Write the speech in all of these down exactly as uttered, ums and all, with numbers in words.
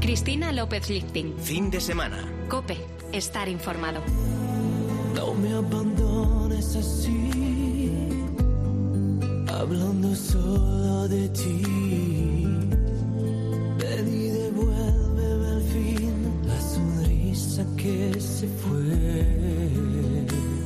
Cristina López Lichting. Fin de semana. COPE. Estar informado. No me abandones así, hablando solo de ti. Ven y devuélveme al fin la sonrisa que se fue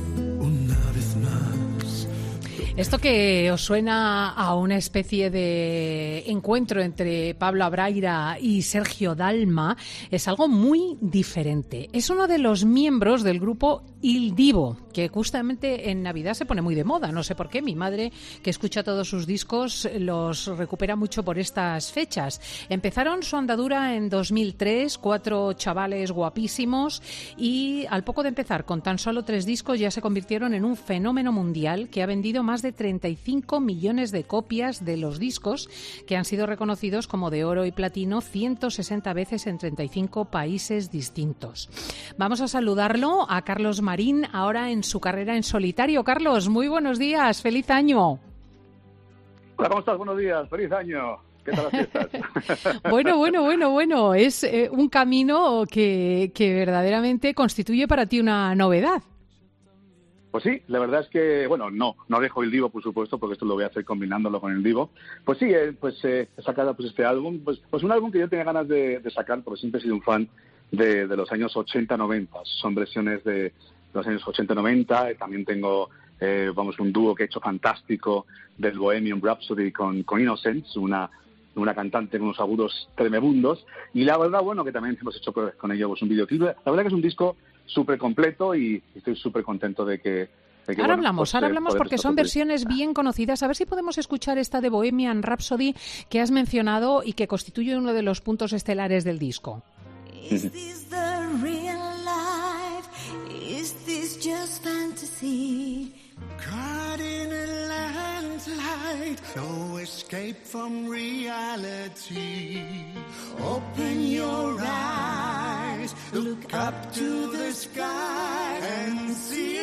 una vez más. Esto que os suena a una especie de encuentro entre Pablo Abraira y Sergio Dalma es algo muy diferente. Es uno de los miembros del grupo Il Divo, que justamente en Navidad se pone muy de moda. No sé por qué. Mi madre, que escucha todos sus discos, los recupera mucho por estas fechas. Empezaron su andadura en dos mil tres, cuatro chavales guapísimos, y al poco de empezar con tan solo tres discos ya se convirtieron en un fenómeno mundial que ha vendido más de treinta y cinco millones de copias de los discos, que han sido reconocidos como de oro y platino ciento sesenta veces en treinta y cinco países distintos. Vamos a saludarlo a Carlos Marín, ahora en su carrera en solitario. Carlos, muy buenos días, feliz año. Hola, ¿cómo estás? Buenos días, feliz año. ¿Qué tal las fiestas? Bueno, bueno, bueno, bueno, es eh, un camino que, que verdaderamente constituye para ti una novedad. Pues sí, la verdad es que, bueno, no, no dejo el Divo, por supuesto, porque esto lo voy a hacer combinándolo con el Divo. Pues sí, eh, pues eh, he sacado pues, este álbum, pues, pues un álbum que yo tenía ganas de, de sacar, porque siempre he sido un fan de, de los años ochenta noventa. Son versiones de los años ochenta noventa. También tengo, eh, vamos, un dúo que he hecho fantástico del Bohemian Rhapsody con, con Innocence, una una cantante con unos agudos tremebundos. Y la verdad, bueno, que también hemos hecho con ello pues, un videoclip. La verdad que es un disco súper completo y estoy súper contento de que... De que ahora bueno, hablamos, pues, ahora eh, hablamos porque son versiones bien conocidas. A ver si podemos escuchar esta de Bohemian Rhapsody que has mencionado y que constituye uno de los puntos estelares del disco. Is this the real life? Is this just fantasy? Caught in a landslide, no escape from reality. Open your eyes, look up to the sky and see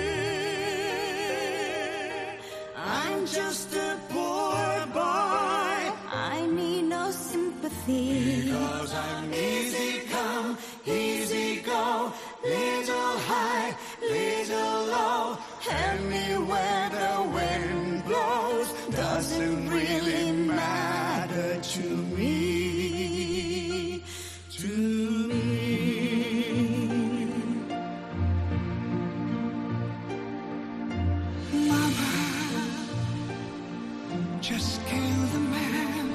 it. I'm just a poor boy, I need no sympathy. Because I'm easy come, easy go, little high, little low. Anywhere the wind blows doesn't really matter to me, to me. Mama, just kill the man,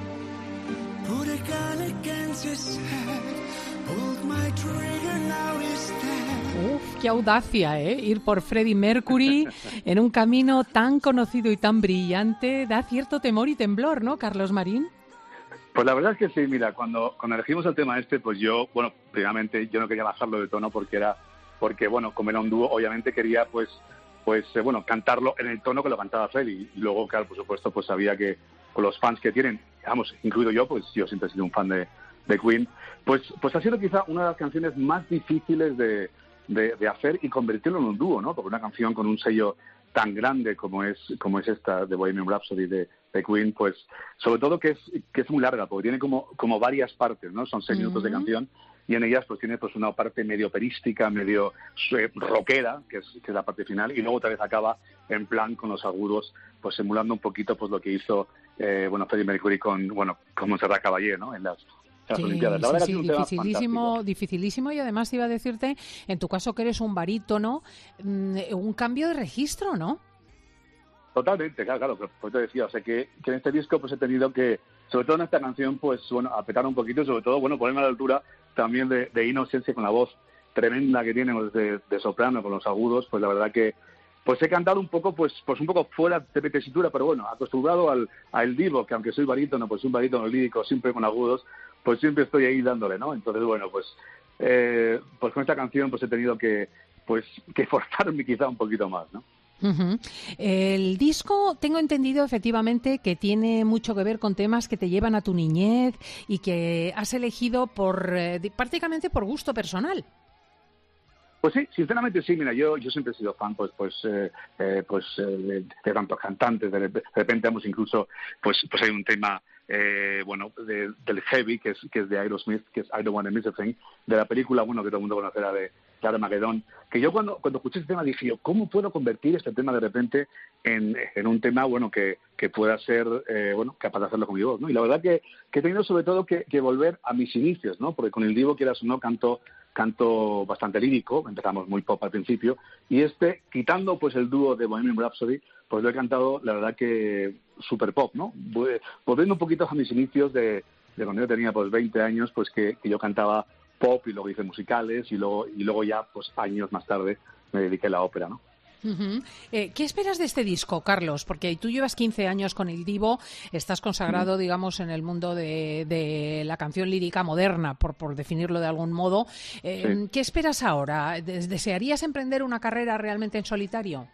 put a gun against his head, pulled my trigger, now he's dead. Uf, qué audacia, ¿eh? Ir por Freddie Mercury en un camino tan conocido y tan brillante da cierto temor y temblor, ¿no, Carlos Marín? Pues la verdad es que sí, mira, cuando, cuando elegimos el tema este, pues yo, bueno, primeramente yo no quería bajarlo de tono porque era, porque bueno, como era un dúo, obviamente quería, pues, pues eh, bueno, cantarlo en el tono que lo cantaba Freddie. Y luego, claro, por supuesto, pues sabía que con los fans que tienen, vamos, incluido yo, pues yo siempre he sido un fan de, de Queen, pues, pues ha sido quizá una de las canciones más difíciles de De, de hacer y convertirlo en un dúo, ¿no? Porque una canción con un sello tan grande como es como es esta de Bohemian Rhapsody de, de Queen, pues sobre todo que es que es muy larga, porque tiene como como varias partes, ¿no? Son seis uh-huh. minutos de canción y en ellas pues tiene pues una parte medio operística, medio eh, rockera, que es, que es la parte final, y luego otra vez acaba en plan con los agudos, pues emulando un poquito pues lo que hizo eh, bueno Freddie Mercury con bueno con Montserrat Caballé, ¿no? En las Sí, sí, sí, dificilísimo, dificilísimo, y además iba a decirte, en tu caso que eres un barítono, un cambio de registro, ¿no? Totalmente, claro, claro, pues te decía, o sea que, que en este disco pues he tenido que, sobre todo en esta canción, pues bueno, apretar un poquito, sobre todo, bueno, ponerme a la altura también de, de Innocence, con la voz tremenda que tiene de, de soprano, con los agudos, pues la verdad que pues he cantado un poco, pues, pues un poco fuera de tesitura, pero bueno, acostumbrado al, al Divo, que aunque soy barítono, pues un barítono lírico, siempre con agudos, pues siempre estoy ahí dándole, ¿no? Entonces, bueno, pues, eh, pues con esta canción pues he tenido que, pues, que forzarme quizá un poquito más, ¿no? Uh-huh. El disco, tengo entendido efectivamente que tiene mucho que ver con temas que te llevan a tu niñez y que has elegido por eh, prácticamente por gusto personal. Pues sí, sinceramente sí. Mira, yo yo siempre he sido fan, pues pues eh, eh, pues eh, de, de tantos cantantes. De, de repente, vamos, incluso, pues pues hay un tema eh, bueno, de, del Heavy, que es, que es de Aerosmith, que es I Don't Wanna Miss a Thing, de la película, bueno, que todo el mundo conocerá, de Armageddon, que yo cuando, cuando escuché este tema dije yo, ¿cómo puedo convertir este tema de repente en, en un tema, bueno, que, que pueda ser, eh, bueno, capaz de hacerlo con mi voz, ¿no? Y la verdad que, que he tenido sobre todo que, que volver a mis inicios, ¿no? Porque con el Divo, quieras o no, canto, canto bastante lírico, empezamos muy pop al principio, y este, quitando pues el dúo de Bohemian Rhapsody, pues lo he cantado, la verdad que super pop, ¿no? Volviendo un poquito a mis inicios de, de cuando yo tenía pues veinte años, pues que, que yo cantaba pop y luego hice musicales y luego y luego ya pues años más tarde me dediqué a la ópera, ¿no? Uh-huh. Eh, ¿Qué esperas de este disco, Carlos? Porque tú llevas quince años con el Divo, estás consagrado, uh-huh. digamos, en el mundo de, de la canción lírica moderna, por, por definirlo de algún modo. Eh, sí. ¿Qué esperas ahora? ¿Desearías emprender una carrera realmente en solitario?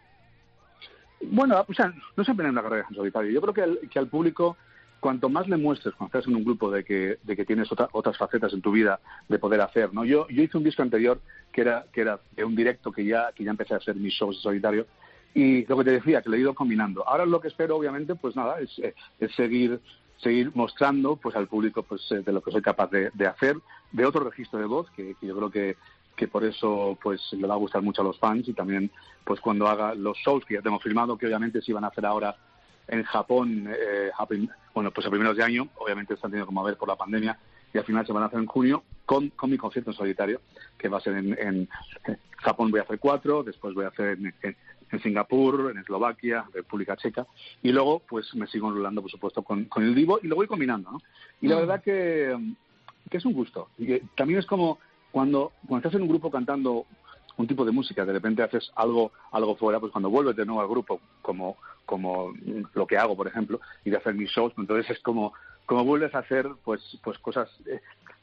Bueno, o sea, no se emprende una carrera en solitario. Yo creo que al, que al público, cuanto más le muestres cuando estás en un grupo de que, de que tienes otra, otras facetas en tu vida de poder hacer, ¿no? Yo, yo hice un disco anterior que era, que era de un directo que ya, que ya empecé a hacer mis shows en solitario y lo que te decía, que lo he ido combinando. Ahora lo que espero, obviamente, pues nada, es, es seguir seguir mostrando pues al público pues de lo que soy capaz de, de hacer, de otro registro de voz, que, que yo creo que que por eso pues le va a gustar mucho a los fans y también pues cuando haga los shows que ya tengo firmado, que obviamente se iban a hacer ahora en Japón, eh, bueno, pues a primeros de año, obviamente están teniendo como a ver por la pandemia, y al final se van a hacer en junio con, con mi concierto en solitario, que va a ser en, en Japón. Voy a hacer cuatro, después voy a hacer en, en, en Singapur, en Eslovaquia, República Checa, y luego pues me sigo enrolando, por supuesto, con, con el Divo y lo voy combinando, ¿no? Y la verdad que, que es un gusto, y que también es como cuando, cuando estás en un grupo cantando un tipo de música, de repente haces algo algo fuera, pues cuando vuelves de nuevo al grupo, como como lo que hago, por ejemplo, y de hacer mis shows, entonces es como como vuelves a hacer pues pues cosas, eh,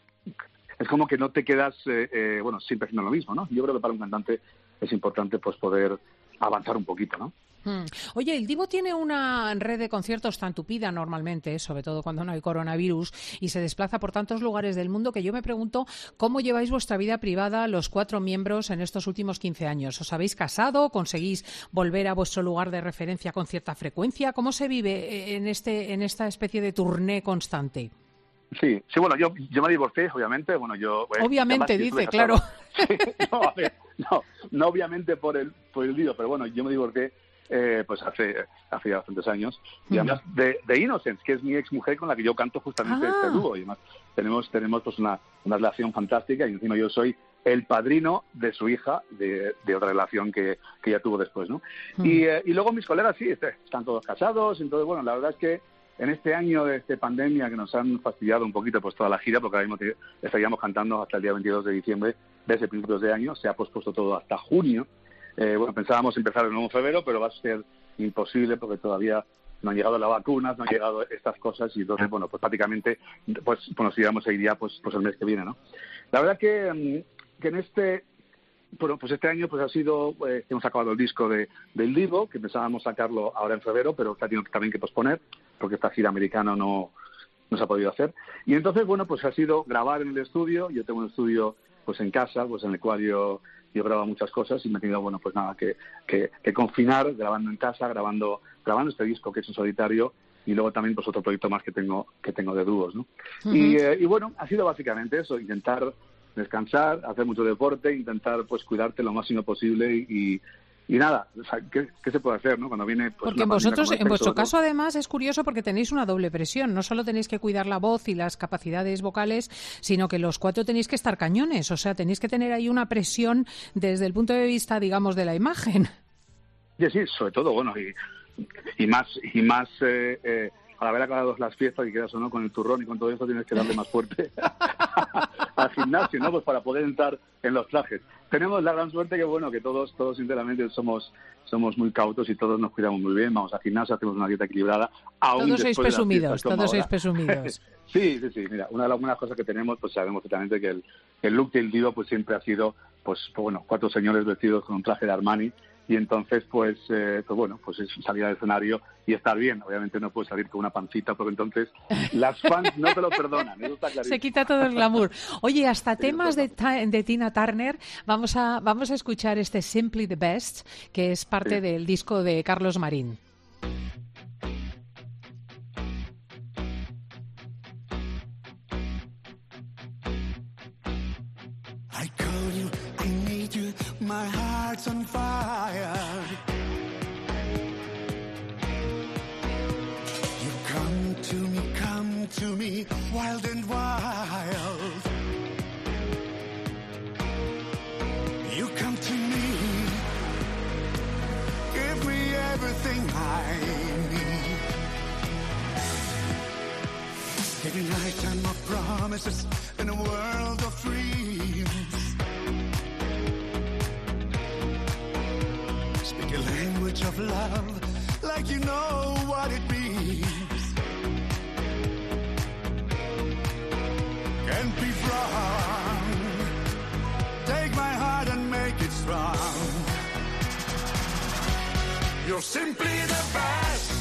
es como que no te quedas, eh, eh, bueno, siempre haciendo lo mismo, ¿no? Yo creo que para un cantante es importante pues poder avanzar un poquito, ¿no? Hmm. Oye, el Divo tiene una red de conciertos tan tupida normalmente, sobre todo cuando no hay coronavirus, y se desplaza por tantos lugares del mundo que yo me pregunto cómo lleváis vuestra vida privada los cuatro miembros en estos últimos quince años. ¿Os habéis casado? ¿Conseguís volver a vuestro lugar de referencia con cierta frecuencia? ¿Cómo se vive en este en esta especie de turné constante? Sí, sí, bueno, yo, yo me divorcié, obviamente, bueno, yo... Eh, obviamente, dice, claro. Sí, no, a ver, no, no obviamente por el, por el lío, pero bueno, yo me divorcié eh, pues hace, hace ya bastantes años, y además de, de Innocence, que es mi ex mujer con la que yo canto justamente ah. este dúo, y además tenemos, tenemos pues una, una relación fantástica, y encima yo soy el padrino de su hija, de, de otra relación que, que ella tuvo después, ¿no? Mm. Y, eh, y luego mis colegas, sí, están todos casados, entonces, bueno, la verdad es que en este año de esta pandemia que nos han fastidiado un poquito pues toda la gira, porque ahora mismo estaríamos cantando hasta el día veintidós de diciembre desde principios de año, se ha pospuesto todo hasta junio. Eh, bueno, pensábamos empezar el nuevo febrero, pero va a ser imposible porque todavía no han llegado las vacunas, no han llegado estas cosas, y entonces, bueno, pues prácticamente pues, pues nos iremos a iría pues, pues el mes que viene, ¿no? La verdad que, que en este... Bueno, pues este año pues ha sido, eh, hemos acabado el disco de del Divo, que pensábamos sacarlo ahora en febrero, pero se ha tenido también que posponer, porque esta gira americana no, no se ha podido hacer. Y entonces, bueno, pues ha sido grabar en el estudio. Yo tengo un estudio pues en casa, pues en el cual yo, yo grabo muchas cosas, y me he tenido, bueno, pues nada, que, que, que confinar, grabando en casa, grabando grabando este disco que es en solitario, y luego también pues otro proyecto más que tengo que tengo de dúos, ¿no? Uh-huh. Y, eh, y bueno, ha sido básicamente eso, intentar descansar, hacer mucho deporte, intentar pues cuidarte lo máximo posible y, y nada, o sea, ¿qué, ¿qué se puede hacer, no? Cuando viene pues, porque vosotros, en vuestro caso además es curioso porque tenéis una doble presión, no solo tenéis que cuidar la voz y las capacidades vocales, sino que los cuatro tenéis que estar cañones, o sea, tenéis que tener ahí una presión desde el punto de vista, digamos, de la imagen. Sí, sí, sobre todo, bueno, y, y más, y más eh, eh, al haber acabado las fiestas, y quedas o no con el turrón y con todo eso, tienes que darle más fuerte al gimnasio, ¿no? Pues para poder entrar en los trajes. Tenemos la gran suerte que, bueno, que todos, todos sinceramente somos somos muy cautos y todos nos cuidamos muy bien, vamos al gimnasio, hacemos una dieta equilibrada. Aún todos sois presumidos, todos sois presumidos. Sí, sí, sí, mira, una de las buenas cosas que tenemos, pues sabemos perfectamente que el, el look del Divo pues siempre ha sido, pues, pues bueno, cuatro señores vestidos con un traje de Armani. Y entonces, pues, eh, pues bueno, pues es salir al escenario y estar bien. Obviamente no puedes salir con una pancita, porque entonces las fans no te lo perdonan. Eso está clarísimo. Se quita todo el glamour. Oye, hasta sí, temas de, de Tina Turner. Vamos a, vamos a escuchar este Simply the Best, que es parte sí. del disco de Carlos Marín. I call you, I need you, my heart's on fire. You come to me, come to me, wild and wild. You come to me, give me everything I need. Every night I'm of promises in a world of dreams. Speak a language of love like you know what it means. Can't be wrong. Take my heart and make it strong. You're simply the best.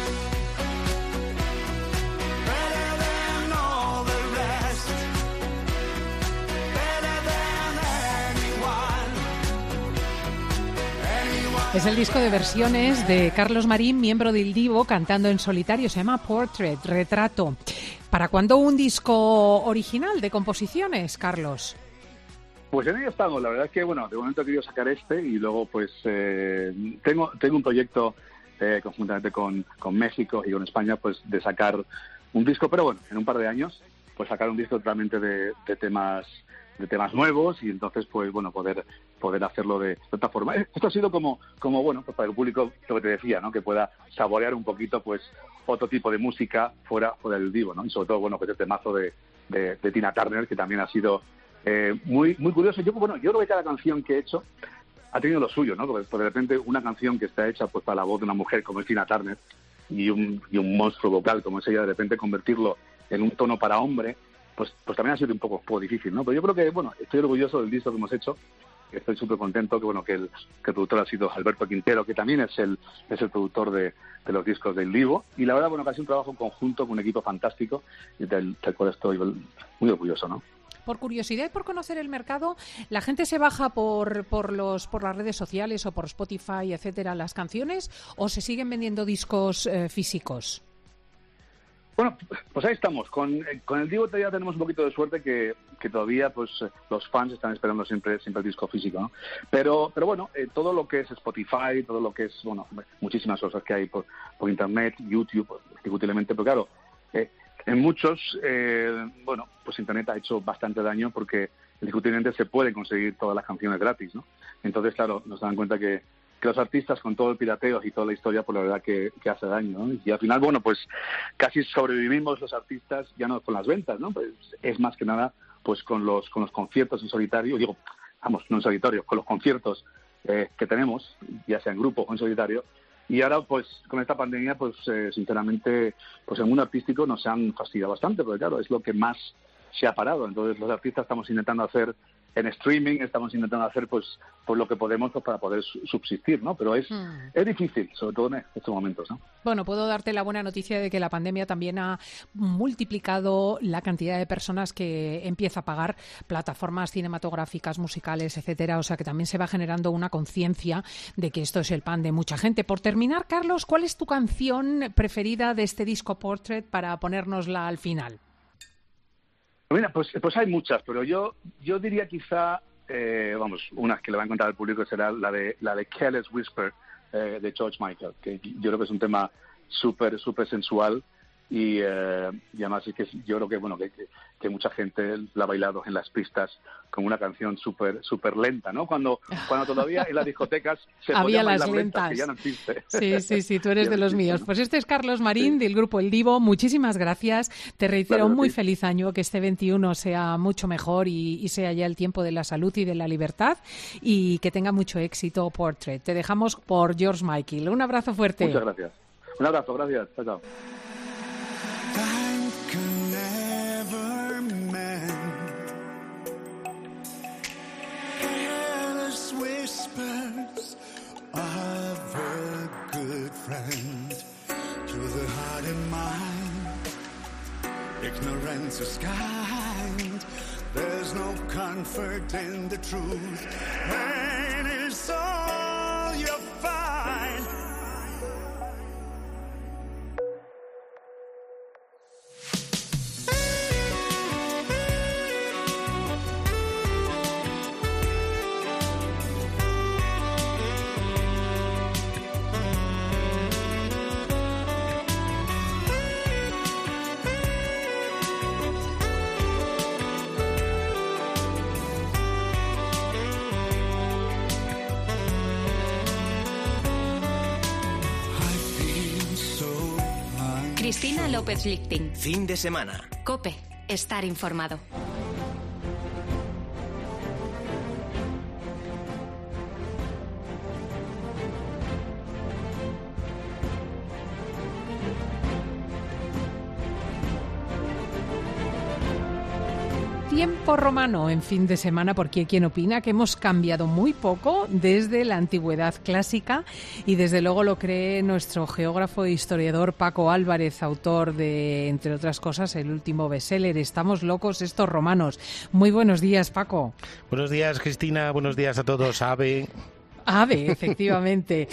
Es el disco de versiones de Carlos Marín, miembro del Divo, cantando en solitario. Se llama Portrait, Retrato. ¿Para cuándo un disco original de composiciones, Carlos? Pues en ello estamos. La verdad es que, bueno, de momento he querido sacar este y luego, pues, eh, tengo tengo un proyecto eh, conjuntamente con, con México y con España, pues, de sacar un disco, pero bueno, en un par de años, pues sacar un disco totalmente de, de temas de temas nuevos y entonces, pues, bueno, poder poder hacerlo de, de otra forma. Esto ha sido como, como bueno, pues para el público, lo que te decía, ¿no? Que pueda saborear un poquito, pues, otro tipo de música fuera, fuera del Divo, ¿no? Y sobre todo, bueno, pues el temazo de, de, de Tina Turner, que también ha sido eh, muy muy curioso. Yo, bueno, yo creo que cada canción que he hecho ha tenido lo suyo, ¿no? Porque, porque de repente una canción que está hecha, pues, para la voz de una mujer como es Tina Turner y un, y un monstruo vocal como es ella, de repente convertirlo en un tono para hombre, pues pues también ha sido un poco, un poco difícil, ¿no? Pero yo creo que, bueno, estoy orgulloso del disco que hemos hecho, estoy súper contento, que bueno, que el, que el productor ha sido Alberto Quintero, que también es el es el productor de, de los discos del Divo, y la verdad, bueno, que ha sido un trabajo conjunto con un equipo fantástico, y del, del cual estoy muy orgulloso, ¿no? Por curiosidad y por conocer el mercado, ¿la gente se baja por por los por las redes sociales o por Spotify, etcétera, las canciones, o se siguen vendiendo discos eh, físicos? Bueno, pues ahí estamos. Con, con el Divo todavía tenemos un poquito de suerte que, que todavía, pues, los fans están esperando siempre siempre el disco físico, ¿no? Pero pero bueno, eh, todo lo que es Spotify, todo lo que es, bueno, muchísimas cosas que hay por, por Internet, YouTube, indiscutiblemente, pero claro, eh, en muchos, eh, bueno, pues Internet ha hecho bastante daño porque indiscutiblemente se pueden conseguir todas las canciones gratis, ¿no? Entonces, claro, nos dan cuenta que que los artistas con todo el pirateo y toda la historia, pues la verdad que, que hace daño, ¿no? Y al final, bueno, pues casi sobrevivimos los artistas ya no con las ventas, ¿no? Pues es más que nada pues con los con los conciertos en solitario, digo, vamos, no en solitario, con los conciertos eh, que tenemos, ya sea en grupo o en solitario. Y ahora, pues, con esta pandemia, pues, eh, sinceramente, pues el mundo artístico nos han fastidiado bastante, porque claro, es lo que más se ha parado. Entonces, los artistas estamos intentando hacer en streaming, estamos intentando hacer pues pues lo que podemos pues, para poder subsistir, ¿no? Pero es mm. es difícil, sobre todo en estos momentos, ¿no? Bueno, puedo darte la buena noticia de que la pandemia también ha multiplicado la cantidad de personas que empieza a pagar plataformas cinematográficas, musicales, etcétera. O sea que también se va generando una conciencia de que esto es el pan de mucha gente. Por terminar, Carlos, ¿cuál es tu canción preferida de este disco Portrait para ponérnosla al final? Mira, pues, pues hay muchas, pero yo yo diría quizá, eh, vamos, una que le va a encontrar al público será la de la de Careless Whisper eh, de George Michael, que yo creo que es un tema súper súper sensual y, eh, y además es que yo creo que bueno que, que, que mucha gente la ha bailado en las pistas con una canción súper súper lenta, ¿no? Cuando cuando todavía en las discotecas se había podían las bailar lentas, lentas, que ya no existe. Sí, sí, sí, tú eres de los míos. Pues este es Carlos Marín, sí, del grupo El Divo. Muchísimas gracias. Te reitero claro, un muy sí. feliz año, que este veintiuno sea mucho mejor y, y sea ya el tiempo de la salud y de la libertad y que tenga mucho éxito Portrait. Te dejamos por George Michael. Un abrazo fuerte. Muchas gracias. Un abrazo, gracias. Chao, chao. Time can never mend careless whispers of a good friend to the heart and mind. Ignorance is kind. There's no comfort in the truth. Pain is all you find. Cristina López Lichting. Fin de semana. COPE. Estar informado. Tiempo romano en fin de semana, porque hay quien opina que hemos cambiado muy poco desde la antigüedad clásica, y desde luego lo cree nuestro geógrafo e historiador Paco Álvarez, autor de, entre otras cosas, el último bestseller, Estamos locos estos romanos. Muy buenos días, Paco. Buenos días, Cristina. Buenos días a todos. Ave. Ave, efectivamente.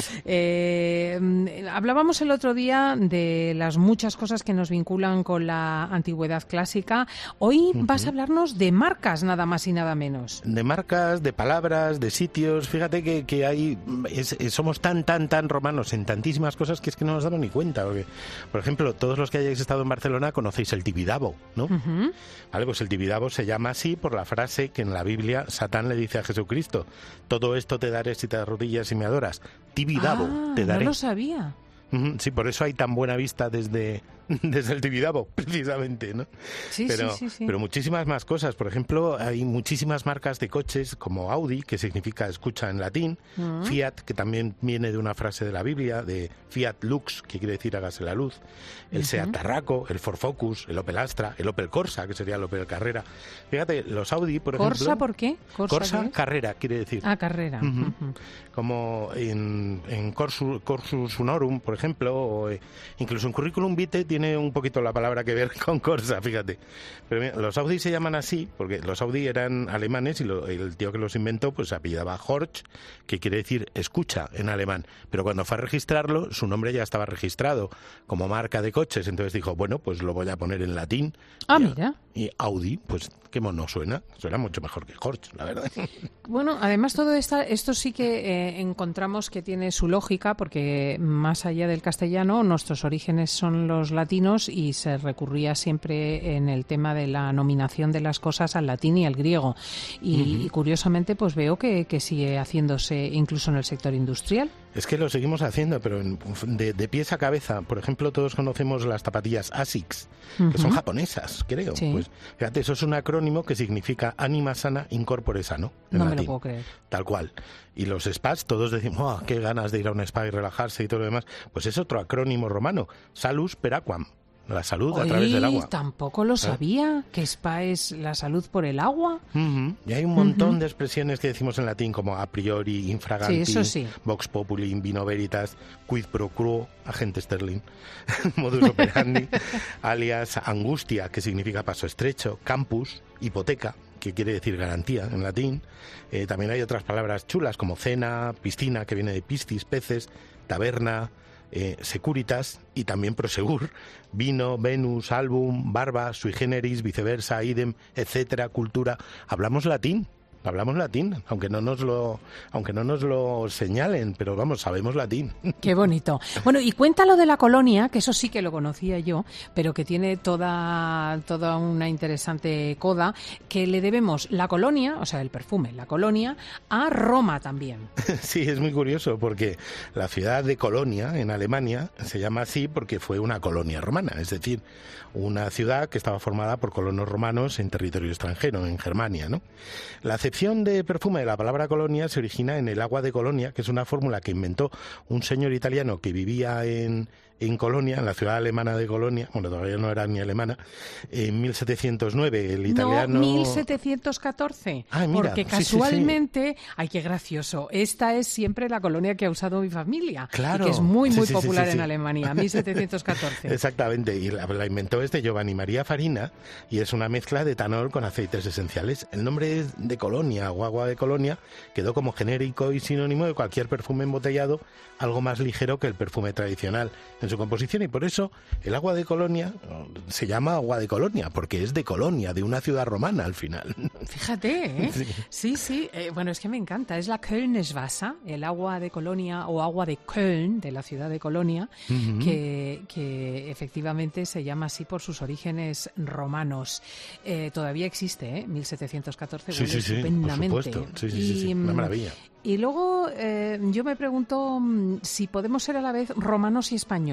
Eh, hablábamos el otro día de las muchas cosas que nos vinculan con la antigüedad clásica. Hoy uh-huh. vas a hablarnos de marcas, nada más y nada menos. De marcas, de palabras, de sitios. Fíjate que, que hay es, es, somos tan, tan, tan romanos en tantísimas cosas que es que no nos damos ni cuenta. Porque, por ejemplo, todos los que hayáis estado en Barcelona conocéis el Tibidabo, ¿no? Uh-huh. Vale, pues el Tibidabo se llama así por la frase que en la Biblia Satán le dice a Jesucristo: todo esto te daré si te rodillas y me adoras. Tibidabo ah, te daré. No lo sabía. Sí, por eso hay tan buena vista desde, desde el Tibidabo, precisamente, ¿no? Sí, pero, sí, sí, sí. Pero muchísimas más cosas. Por ejemplo, hay muchísimas marcas de coches como Audi, que significa escucha en latín, uh-huh. Fiat, que también viene de una frase de la Biblia, de Fiat Lux, que quiere decir hágase la luz, el uh-huh. Seat Tarraco, el Ford Focus, el Opel Astra, el Opel Corsa, que sería el Opel Carrera. Fíjate, los Audi, por ¿Corsa ejemplo... por qué? Corsa, Corsa Carrera, quiere decir. Ah, Carrera. Uh-huh. Uh-huh. Como en, en Corsus, Corsus Honorum, por ejemplo, o eh, incluso en Curriculum Vitae tiene un poquito la palabra que ver con Corsa, fíjate. Pero mira, los Audi se llaman así porque los Audi eran alemanes y lo, el tío que los inventó pues se apellidaba Horch, que quiere decir escucha en alemán. Pero cuando fue a registrarlo, su nombre ya estaba registrado como marca de coches. Entonces dijo, bueno, pues lo voy a poner en latín. Ah, y, mira. Y Audi, pues qué mono suena. Suena mucho mejor que Horch, la verdad. Bueno, además todo esta, esto sí que eh, encontramos que tiene su lógica, porque más allá del castellano, nuestros orígenes son los latinos y se recurría siempre en el tema de la nominación de las cosas al latín y al griego. Y, uh-huh. y curiosamente, pues veo que, que sigue haciéndose incluso en el sector industrial. Es que lo seguimos haciendo, pero en, de, de pies a cabeza. Por ejemplo, todos conocemos las zapatillas Asics, uh-huh. que son japonesas, creo. Sí. Pues fíjate, eso es un acrónimo que significa ánima sana, incorpore sano. En no latín. me lo puedo creer. Tal cual. Y los spas, todos decimos, oh, qué ganas de ir a un spa y relajarse y todo lo demás. Pues es otro acrónimo romano, salus per aquam. La salud Oye, a través del agua. Tampoco lo sabía, que spa es la salud por el agua. Uh-huh. Y hay un montón uh-huh. de expresiones que decimos en latín como a priori, infraganti, sí, eso sí. vox populi, in vino veritas, quid pro quo, agente Sterling, modus operandi, alias angustia, que significa paso estrecho, campus, hipoteca, que quiere decir garantía en latín. Eh, también hay otras palabras chulas como cena, piscina, que viene de piscis, peces, taberna, Eh, securitas y también prosegur, vino, Venus, álbum, barba, sui generis, viceversa, idem, etcétera, cultura. Hablamos latín, hablamos latín, aunque no nos lo, aunque no nos lo señalen, pero vamos, sabemos latín. Qué bonito. Bueno, y cuéntalo de la colonia, que eso sí que lo conocía yo, pero que tiene toda, toda una interesante coda, que le debemos la colonia, o sea, el perfume, la colonia, a Roma también. Sí, es muy curioso, porque la ciudad de Colonia, en Alemania, se llama así porque fue una colonia romana, es decir, una ciudad que estaba formada por colonos romanos en territorio extranjero, en Germania, ¿no? La acepción de perfume de la palabra colonia se origina en el agua de Colonia, que es una fórmula que inventó un señor italiano que vivía en, en Colonia, en la ciudad alemana de Colonia, bueno, todavía no era ni alemana, en mil setecientos nueve, el italiano... No, mil setecientos catorce, ah, mira, porque sí, casualmente, sí, sí. ay, qué gracioso, esta es siempre la colonia que ha usado mi familia, claro, y que es muy, muy sí, sí, popular sí, sí, en sí. Alemania, mil setecientos catorce. Exactamente, y la, la inventó este Giovanni María Farina, y es una mezcla de etanol con aceites esenciales. El nombre es de Colonia o agua de Colonia, quedó como genérico y sinónimo de cualquier perfume embotellado, algo más ligero que el perfume tradicional en su composición, y por eso el agua de Colonia se llama agua de Colonia, porque es de Colonia, de una ciudad romana al final. Fíjate, ¿eh? Sí, sí, sí. Eh, bueno, es que me encanta, es la Kölnischwasser, el agua de Colonia o agua de Köln, de la ciudad de Colonia, uh-huh. que, que efectivamente se llama así por sus orígenes romanos. Eh, todavía existe, ¿eh? mil setecientos catorce, sí, huele sí, sí, estupendamente. por supuesto. Sí, sí, y, sí, sí, una maravilla. Y luego eh, yo me pregunto si podemos ser a la vez romanos y españoles.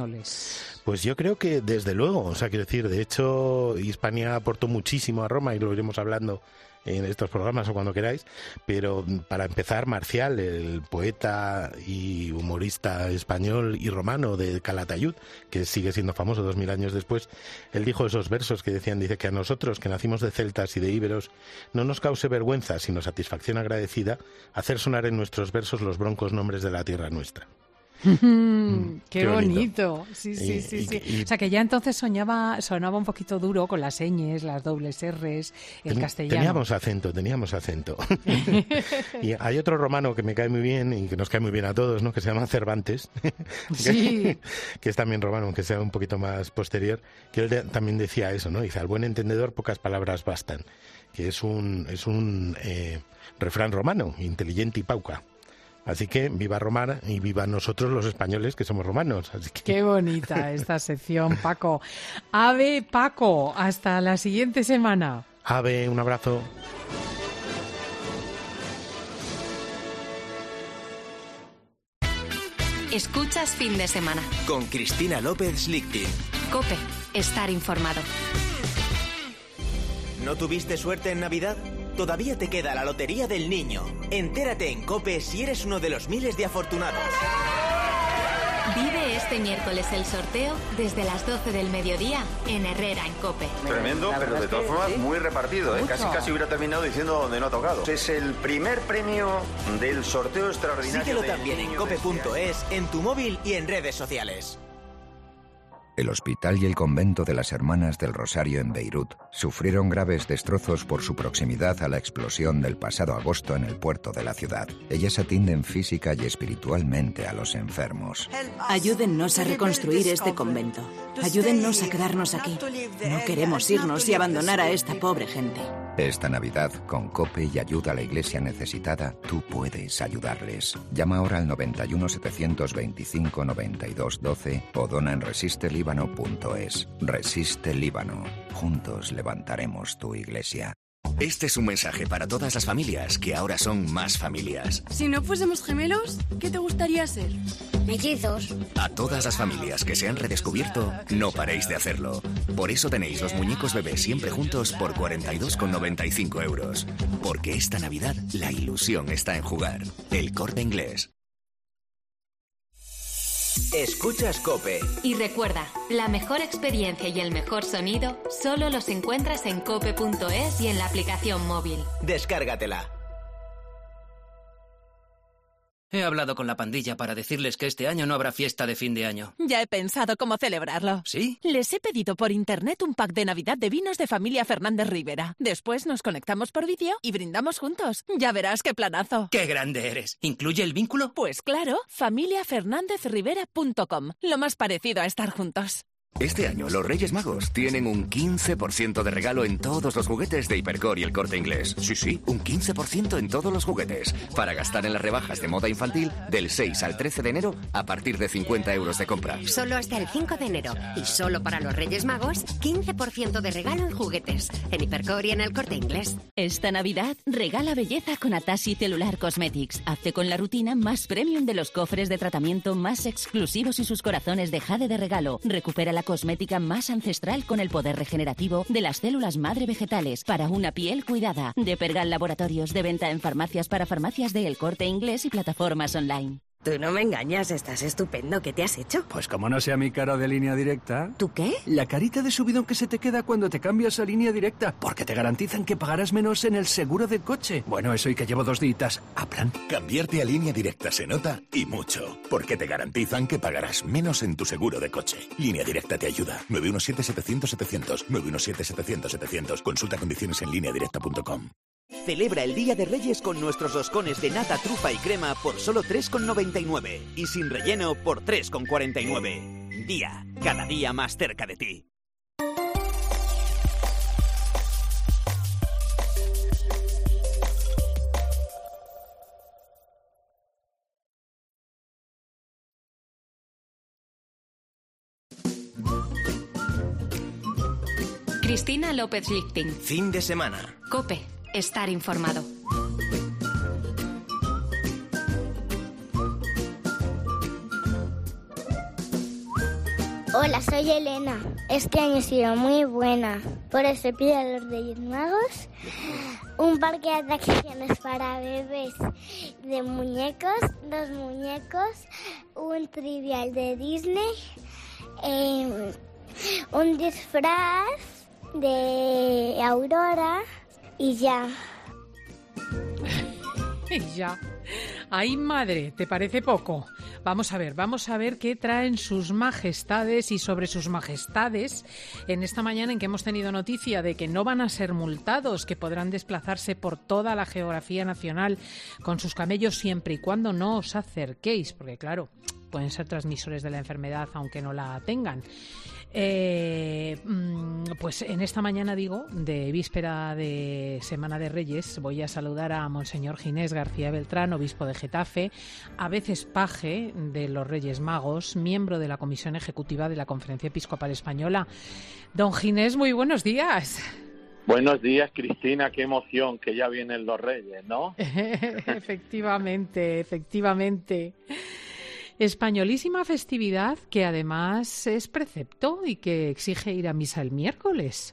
españoles? Pues yo creo que desde luego, o sea, quiero decir, de hecho, Hispania aportó muchísimo a Roma y lo iremos hablando en estos programas o cuando queráis, pero para empezar, Marcial, el poeta y humorista español y romano de Calatayud, que sigue siendo famoso dos mil años después, él dijo esos versos que decían, dice que a nosotros, que nacimos de celtas y de íberos, no nos cause vergüenza, sino satisfacción agradecida, hacer sonar en nuestros versos los broncos nombres de la tierra nuestra. Mm, qué, qué bonito. bonito. Sí, sí, y, sí, sí. Y, y, o sea, que ya entonces soñaba, sonaba un poquito duro con las ñes, las dobles R's, el ten, castellano. Teníamos acento, teníamos acento. Y hay otro romano que me cae muy bien y que nos cae muy bien a todos, ¿no? Que se llama Cervantes, sí. que, que es también romano, aunque sea un poquito más posterior, que él de, también decía eso, ¿no? Dice, al buen entendedor pocas palabras bastan, que es un, es un eh, refrán romano, inteligente y pauca. Así que viva Roma y viva nosotros los españoles que somos romanos. Así que... Qué bonita esta sección, Paco. Ave, Paco, hasta la siguiente semana. Ave, un abrazo. Escuchas Fin de Semana. Con Cristina López Lichting. COPE, estar informado. ¿No tuviste suerte en Navidad? Todavía te queda la Lotería del Niño. Entérate en COPE si eres uno de los miles de afortunados. Vive este miércoles el sorteo desde las doce del mediodía en Herrera en COPE. Tremendo, pero de todas formas sí. muy repartido. ¿eh? Casi casi hubiera terminado diciendo donde no ha tocado. Es el primer premio del sorteo extraordinario. Síguelo también en cope punto es, en tu móvil y en redes sociales. El hospital y el convento de las Hermanas del Rosario en Beirut sufrieron graves destrozos por su proximidad a la explosión del pasado agosto en el puerto de la ciudad. Ellas atienden física y espiritualmente a los enfermos. Ayúdennos a reconstruir este convento. Ayúdennos a quedarnos aquí. No queremos irnos y abandonar a esta pobre gente. Esta Navidad, con COPE y ayuda a la Iglesia necesitada, tú puedes ayudarles. Llama ahora al noventa y uno, setecientos veinticinco, noventa y dos, doce o dona en resiste líbano punto es. Resiste Líbano. Juntos levantaremos tu iglesia. Este es un mensaje para todas las familias que ahora son más familias. Si no fuésemos gemelos, ¿qué te gustaría ser? Mellizos. A todas las familias que se han redescubierto, no paréis de hacerlo. Por eso tenéis los muñecos bebés siempre juntos por cuarenta y dos con noventa y cinco euros. Porque esta Navidad la ilusión está en jugar. El Corte Inglés. Escuchas COPE. Y recuerda, la mejor experiencia y el mejor sonido solo los encuentras en cope punto es y en la aplicación móvil. Descárgatela. He hablado con la pandilla para decirles que este año no habrá fiesta de fin de año. Ya he pensado cómo celebrarlo. ¿Sí? Les he pedido por internet un pack de Navidad de vinos de familia Fernández Rivera. Después nos conectamos por vídeo y brindamos juntos. Ya verás qué planazo. ¡Qué grande eres! ¿Incluye el vínculo? Pues claro, familia fernandez rivera punto com. Lo más parecido a estar juntos. Este año los Reyes Magos tienen un quince por ciento de regalo en todos los juguetes de Hipercor y El Corte Inglés. Sí, sí, un quince por ciento en todos los juguetes. Para gastar en las rebajas de moda infantil del seis al trece de enero a partir de cincuenta euros de compra. Solo hasta el cinco de enero. Y solo para los Reyes Magos, quince por ciento de regalo en juguetes. En Hipercor y en El Corte Inglés. Esta Navidad, regala belleza con Atashi Cellular Cosmetics. Hazte con la rutina más premium de los cofres de tratamiento más exclusivos y sus corazones de jade de regalo. Recupera la cosmética más ancestral con el poder regenerativo de las células madre vegetales para una piel cuidada. De Pergal Laboratorios, de venta en farmacias para farmacias de El Corte Inglés y plataformas online. Tú no me engañas, estás estupendo. ¿Qué te has hecho? Pues como no sea mi cara de Línea Directa... ¿Tú qué? La carita de subidón que se te queda cuando te cambias a Línea Directa, porque te garantizan que pagarás menos en el seguro del coche. Bueno, eso y que llevo dos días a plan. Cambiarte a Línea Directa se nota y mucho, porque te garantizan que pagarás menos en tu seguro de coche. Línea Directa te ayuda. nueve uno siete, setecientos, setecientos. nueve uno siete, setecientos, setecientos. Consulta condiciones en línea directa punto com. Celebra el Día de Reyes con nuestros roscones de nata, trufa y crema por solo tres con noventa y nueve y sin relleno por tres con cuarenta y nueve. Día, cada día más cerca de ti. Cristina López Lichting. Fin de semana. COPE. Estar informado. Hola, soy Elena. Este año ha sido muy buena. Por eso pido a los Reyes Magos un parque de atracciones para bebés de muñecos, dos muñecos, un trivial de Disney, eh, un disfraz de Aurora y ya. Y ya. Ay, madre, ¿te parece poco? Vamos a ver, vamos a ver qué traen sus majestades y sobre sus majestades en esta mañana en que hemos tenido noticia de que no van a ser multados, que podrán desplazarse por toda la geografía nacional con sus camellos siempre y cuando no os acerquéis, porque claro, pueden ser transmisores de la enfermedad aunque no la tengan. Eh, pues en esta mañana, digo, de víspera de Semana de Reyes, voy a saludar a Monseñor Ginés García Beltrán, obispo de Getafe, a veces paje de los Reyes Magos, miembro de la Comisión Ejecutiva de la Conferencia Episcopal Española. Don Ginés, muy buenos días. Buenos días, Cristina, qué emoción que ya vienen los Reyes, ¿no? Efectivamente, efectivamente. Españolísima festividad que además es precepto y que exige ir a misa el miércoles.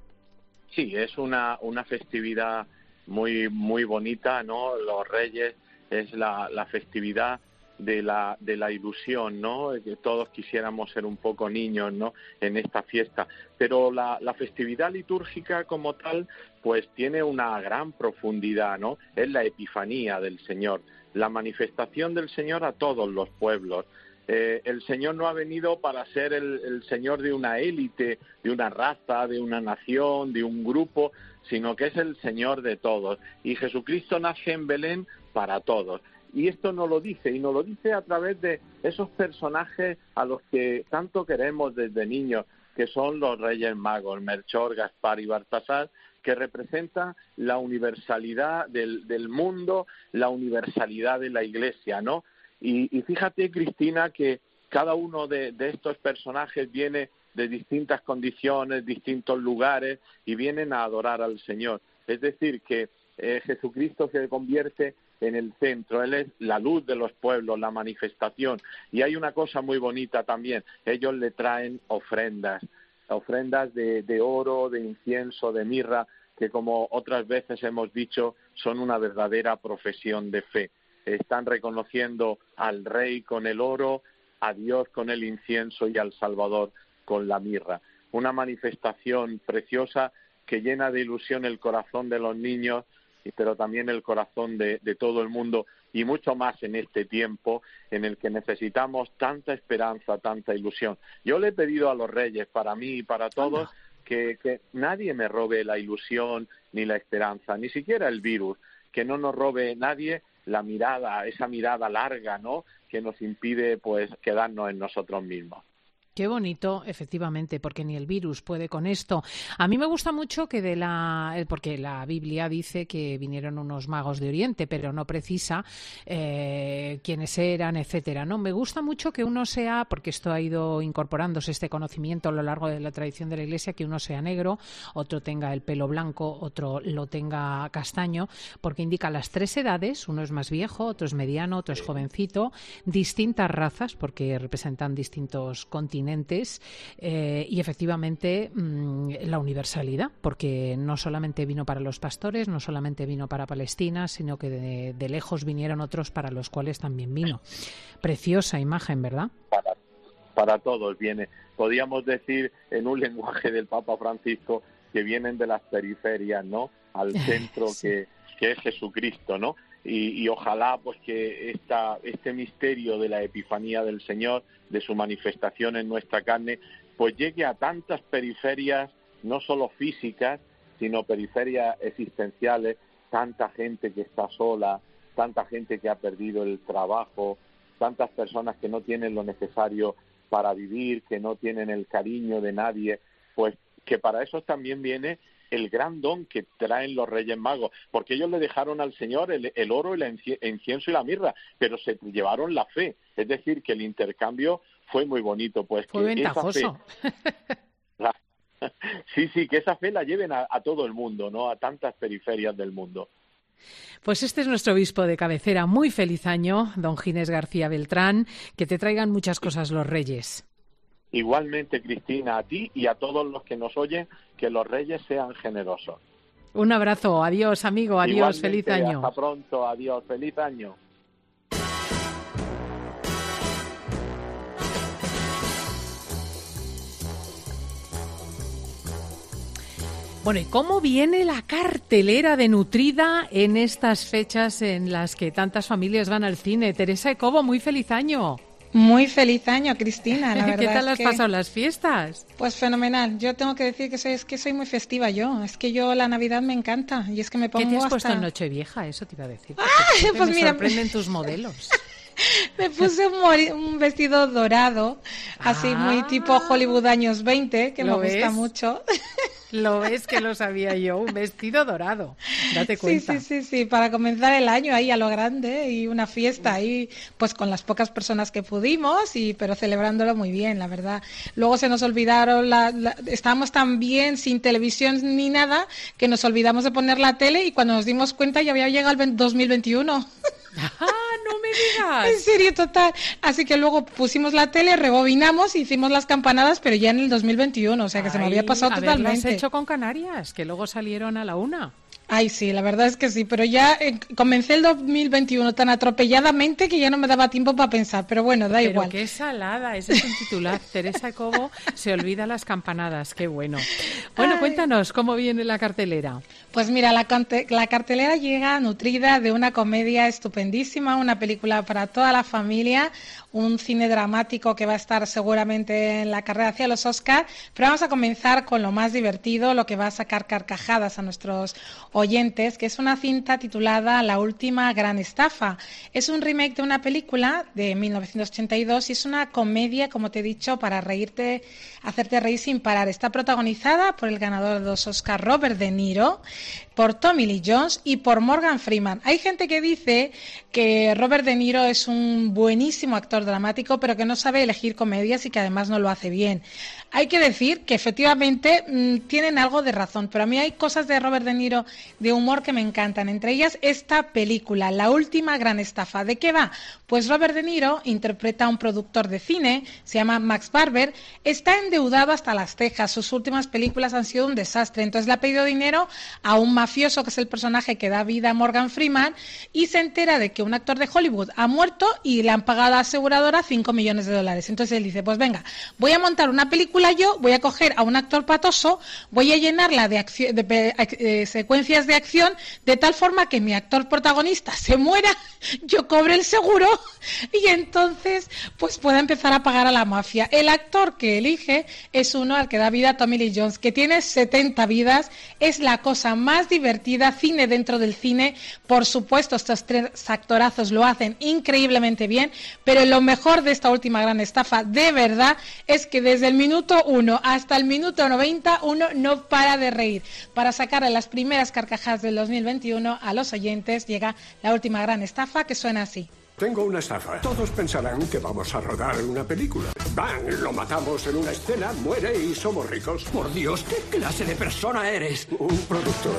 Sí, es una, una festividad muy muy bonita, ¿no? Los Reyes es la, la festividad de la de la ilusión, ¿no? Que todos quisiéramos ser un poco niños, ¿no? En esta fiesta. Pero la, la festividad litúrgica como tal, pues tiene una gran profundidad, ¿no? Es la epifanía del Señor, la manifestación del Señor a todos los pueblos. Eh, el Señor no ha venido para ser el, el Señor de una élite, de una raza, de una nación, de un grupo, sino que es el Señor de todos. Y Jesucristo nace en Belén para todos. Y esto nos lo dice, y nos lo dice a través de esos personajes a los que tanto queremos desde niños, que son los Reyes Magos, Melchor, Gaspar y Baltasar, que representan la universalidad del, del mundo, la universalidad de la Iglesia, ¿no? Y, y fíjate, Cristina, que cada uno de, de estos personajes viene de distintas condiciones, distintos lugares, y vienen a adorar al Señor. Es decir, que eh, Jesucristo se convierte en el centro, Él es la luz de los pueblos, la manifestación. Y hay una cosa muy bonita también, ellos le traen ofrendas, ofrendas de, de oro, de incienso, de mirra, que como otras veces hemos dicho, son una verdadera profesión de fe. Están reconociendo al Rey con el oro, a Dios con el incienso y al Salvador con la mirra. Una manifestación preciosa que llena de ilusión el corazón de los niños, pero también el corazón de, de todo el mundo, y mucho más en este tiempo en el que necesitamos tanta esperanza, tanta ilusión. Yo le he pedido a los Reyes, para mí y para todos, que, que nadie me robe la ilusión ni la esperanza, ni siquiera el virus, que no nos robe nadie la mirada, esa mirada larga, ¿no?, que nos impide pues quedarnos en nosotros mismos. Qué bonito, efectivamente, porque ni el virus puede con esto. A mí me gusta mucho que de la... porque la Biblia dice que vinieron unos magos de Oriente, pero no precisa eh, quiénes eran, etcétera, ¿no? Me gusta mucho que uno sea, porque esto ha ido incorporándose este conocimiento a lo largo de la tradición de la Iglesia, que uno sea negro, otro tenga el pelo blanco, otro lo tenga castaño, porque indica las tres edades, uno es más viejo, otro es mediano, otro es jovencito, distintas razas, porque representan distintos continentes, Eh, y efectivamente mmm, la universalidad, porque no solamente vino para los pastores, no solamente vino para Palestina, sino que de, de lejos vinieron otros para los cuales también vino. Preciosa imagen, ¿verdad? Para, para todos viene. Podríamos decir en un lenguaje del Papa Francisco que vienen de las periferias, ¿no?, al centro sí. que, que es Jesucristo, ¿no? Y, y ojalá pues que esta, este misterio de la epifanía del Señor, de su manifestación en nuestra carne, pues llegue a tantas periferias, no solo físicas, sino periferias existenciales, tanta gente que está sola, tanta gente que ha perdido el trabajo, tantas personas que no tienen lo necesario para vivir, que no tienen el cariño de nadie, pues que para eso también viene el gran don que traen los Reyes Magos, porque ellos le dejaron al Señor el, el oro, el incienso y la mirra, pero se llevaron la fe, es decir, que el intercambio fue muy bonito. Pues fue que ventajoso. Esa fe, la, sí, sí, que esa fe la lleven a, a todo el mundo, ¿no?, a tantas periferias del mundo. Pues este es nuestro obispo de cabecera. Muy feliz año, don Ginés García Beltrán, que te traigan muchas cosas los Reyes. Igualmente, Cristina, a ti y a todos los que nos oyen, que los Reyes sean generosos. Un abrazo, adiós amigo, adiós, Igualmente, feliz año. Hasta pronto, adiós, feliz año. Bueno, ¿y cómo viene la cartelera de Nutrida en estas fechas en las que tantas familias van al cine? Teresa Ecobo, muy feliz año. Muy feliz año, Cristina, la verdad. ¿Qué tal es has que... pasado las fiestas? Pues fenomenal. Yo tengo que decir que soy, es que soy muy festiva yo. Es que yo la Navidad me encanta y es que me pongo ¿Qué te has hasta... puesto en Nochevieja? Eso te iba a decir. ¡Ah! Pues me mira, sorprenden tus modelos. Me puse un, mori- un vestido dorado, así Ah, muy tipo Hollywood años veinte, que me ¿lo gusta ves? mucho. Lo ves que lo sabía yo, un vestido dorado. Date Sí, cuenta. sí, sí, sí, para comenzar el año ahí a lo grande y una fiesta ahí, pues con las pocas personas que pudimos, y pero celebrándolo muy bien, la verdad. Luego se nos olvidaron, la, la- estábamos tan bien sin televisión ni nada que nos olvidamos de poner la tele y cuando nos dimos cuenta ya había llegado el ve- dos mil veintiuno. ¡Ah, no me digas! En serio, total. Así que luego pusimos la tele, rebobinamos, hicimos las campanadas, pero ya en el dos mil veintiuno, o sea que se me había pasado Ay, haberlas totalmente. hecho con Canarias, que luego salieron a la una. Ay, sí, la verdad es que sí, pero ya eh, comencé el dos mil veintiuno tan atropelladamente que ya no me daba tiempo para pensar, pero bueno, da Pero igual. qué salada, ese es un titular. Teresa Cobo se olvida las campanadas, qué bueno. Bueno, Ay. cuéntanos cómo viene la cartelera. Pues mira, la, cante- la cartelera llega nutrida de una comedia estupendísima, una película para toda la familia, un cine dramático que va a estar seguramente en la carrera hacia los Oscar, pero vamos a comenzar con lo más divertido, lo que va a sacar carcajadas a nuestros oyentes, que es una cinta titulada La última gran estafa. Es un remake de una película de mil novecientos ochenta y dos y es una comedia, como te he dicho, para reírte, hacerte reír sin parar. Está protagonizada por el ganador de dos Oscar, Robert De Niro, por Tommy Lee Jones y por Morgan Freeman. Hay gente que dice que Robert De Niro es un buenísimo actor dramático, pero que no sabe elegir comedias y que además no lo hace bien. Hay que decir que efectivamente mmm, tienen algo de razón, pero a mí hay cosas de Robert De Niro de humor que me encantan, entre ellas esta película, La última gran estafa. ¿De qué va? Pues Robert De Niro interpreta a un productor de cine, se llama Max Barber, está endeudado hasta las cejas, sus últimas películas han sido un desastre, entonces le ha pedido dinero a un mafioso, que es el personaje que da vida a Morgan Freeman, y se entera de que un actor de Hollywood ha muerto y le han pagado a la aseguradora cinco millones de dólares. Entonces él dice, pues venga, voy a montar una película yo, voy a coger a un actor patoso, voy a llenarla de, acci- de pe- eh, secuencias de acción de tal forma que mi actor protagonista se muera, yo cobre el seguro y entonces pues pueda empezar a pagar a la mafia. El actor que elige es uno al que da vida Tommy Lee Jones, que tiene setenta vidas, es la cosa más divertida, cine dentro del cine. Por supuesto, estos tres actorazos lo hacen increíblemente bien, pero lo mejor de esta última gran estafa, de verdad, es que desde el minuto uno hasta el minuto noventa uno no para de reír. Para sacar a las primeras carcajadas del dos mil veintiuno a los oyentes llega la última gran estafa, que suena así. Tengo una estafa. Todos pensarán que vamos a rodar una película. ¡Bang! Lo matamos en una escena, muere y somos ricos. Por Dios, ¿qué clase de persona eres? Un productor.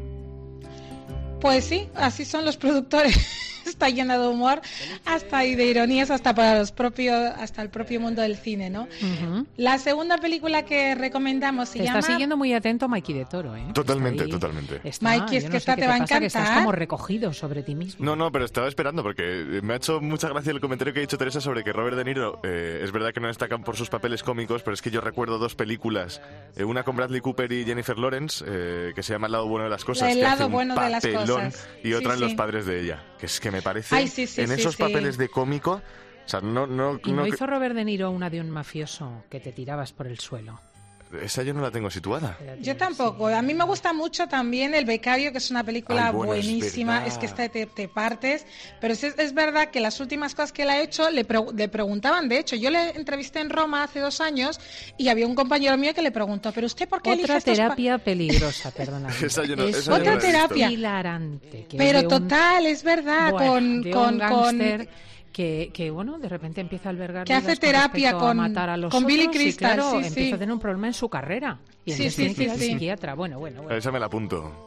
Pues sí, así son los productores. Está llena de humor, hasta y de ironías, hasta para los propios, hasta el propio mundo del cine, ¿no? Uh-huh. La segunda película que recomendamos se Te llama... está siguiendo muy atento Mikey de Toro, ¿eh? Totalmente, Ahí totalmente. está, Mikey, es yo que no esta sé qué te va a pasa, que estás encantar. como recogido sobre ti mismo. No, no, pero estaba esperando porque me ha hecho mucha gracia el comentario que ha dicho Teresa sobre que Robert De Niro, eh, es verdad que no destacan por sus papeles cómicos, pero es que yo recuerdo dos películas, eh, una con Bradley Cooper y Jennifer Lawrence, eh, que se llama El lado bueno de las cosas, El que lado hace un bueno de las papelón, cosas. y otra Sí, en Los sí. padres de ella, que es que me parece, Ay, sí, sí, en sí, esos sí. papeles de cómico, o sea, no... no, ¿Y no, no hizo Robert De Niro una de un mafioso que te tirabas por el suelo? esa yo no la tengo situada. Yo tampoco. A mí me gusta mucho también El becario, que es una película Ay, bueno, es buenísima. verdad. Es, que esta te, te partes. Pero sí es, es verdad que las últimas cosas que él ha hecho le, pre- le preguntaban. De hecho, yo le entrevisté en Roma hace dos años y había un compañero mío que le preguntó, ¿pero usted por qué elige Otra estos pa-?" terapia peligrosa, perdona. Esa yo no- es esa yo no Otra la he visto. terapia. hilarante. que Pero es de un- total, es verdad. Bueno, con, de con, un con- gángster que, que, bueno, de repente empieza a albergar Que hace dudas con terapia respecto a con- matar a los con Billy otros y, Crystal, claro, sí, empieza sí. a tener un problema en su carrera. Y Sí, entonces sí, tiene que ir sí, al sí. psiquiatra. Bueno, bueno, bueno. Esa me la apunto.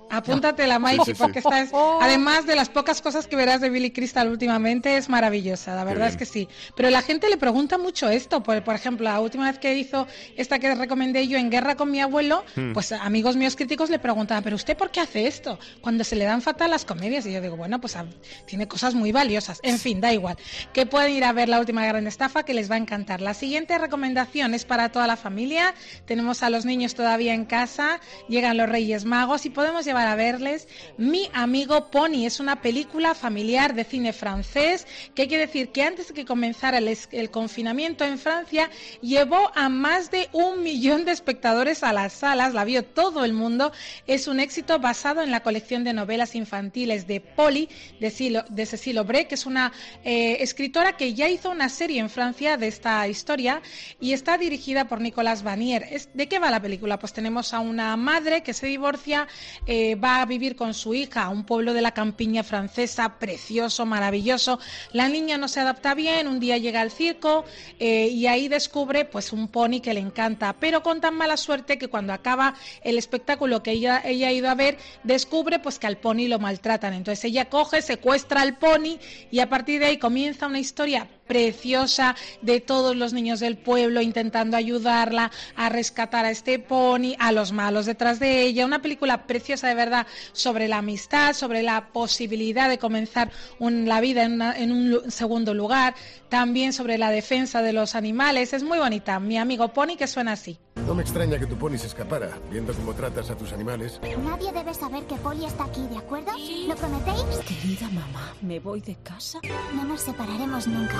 Apúntatela, Maiki, Sí, sí, sí. porque esta es, además de las pocas cosas que verás de Billy Crystal últimamente, es maravillosa, la verdad es que sí. Pero la gente le pregunta mucho esto, por, por ejemplo, la última vez que hizo esta que recomendé yo, En guerra con mi abuelo, Hmm. pues amigos míos críticos le preguntaban, ¿pero usted por qué hace esto? Cuando se le dan fatal las comedias, y yo digo, bueno, pues a, tiene cosas muy valiosas. En fin, da igual, que pueden ir a ver La última gran estafa, que les va a encantar. La siguiente recomendación es para toda la familia, tenemos a los niños todavía en casa, llegan los Reyes Magos y podemos llevar a verles Mi amigo Pony. Es una película familiar de cine francés, que hay que decir que antes de que comenzara el, es- el confinamiento en Francia, llevó a más de un millón de espectadores a las salas, la vio todo el mundo. Es un éxito basado en la colección de novelas infantiles de Polly, de, Silo- de Cécile Aubray, que es una eh, escritora que ya hizo una serie en Francia de esta historia y está dirigida por Nicolas Vanier. Es- ¿De qué va la película? Pues tenemos a una madre que se divorcia, eh, va a vivir con su hija a un pueblo de la campiña francesa, precioso, maravilloso. La niña no se adapta bien, un día llega al circo eh, y ahí descubre pues un pony que le encanta, pero con tan mala suerte que cuando acaba el espectáculo que ella, ella ha ido a ver, descubre pues que al pony lo maltratan. Entonces ella coge, secuestra al pony y a partir de ahí comienza una historia preciosa de todos los niños del pueblo intentando ayudarla a rescatar a este pony, a los malos detrás de ella. Una película preciosa de verdad sobre la amistad, sobre la posibilidad de comenzar un- la vida en, una- en un lu- segundo lugar, también sobre la defensa de los animales. Es muy bonita. Mi amigo Pony, que suena así. No me extraña que tu pony se escapara, viendo cómo tratas a tus animales. Pero nadie debe saber que Polly está aquí, ¿de acuerdo? ¿Lo prometéis? Querida mamá, ¿me voy de casa? No nos separaremos nunca.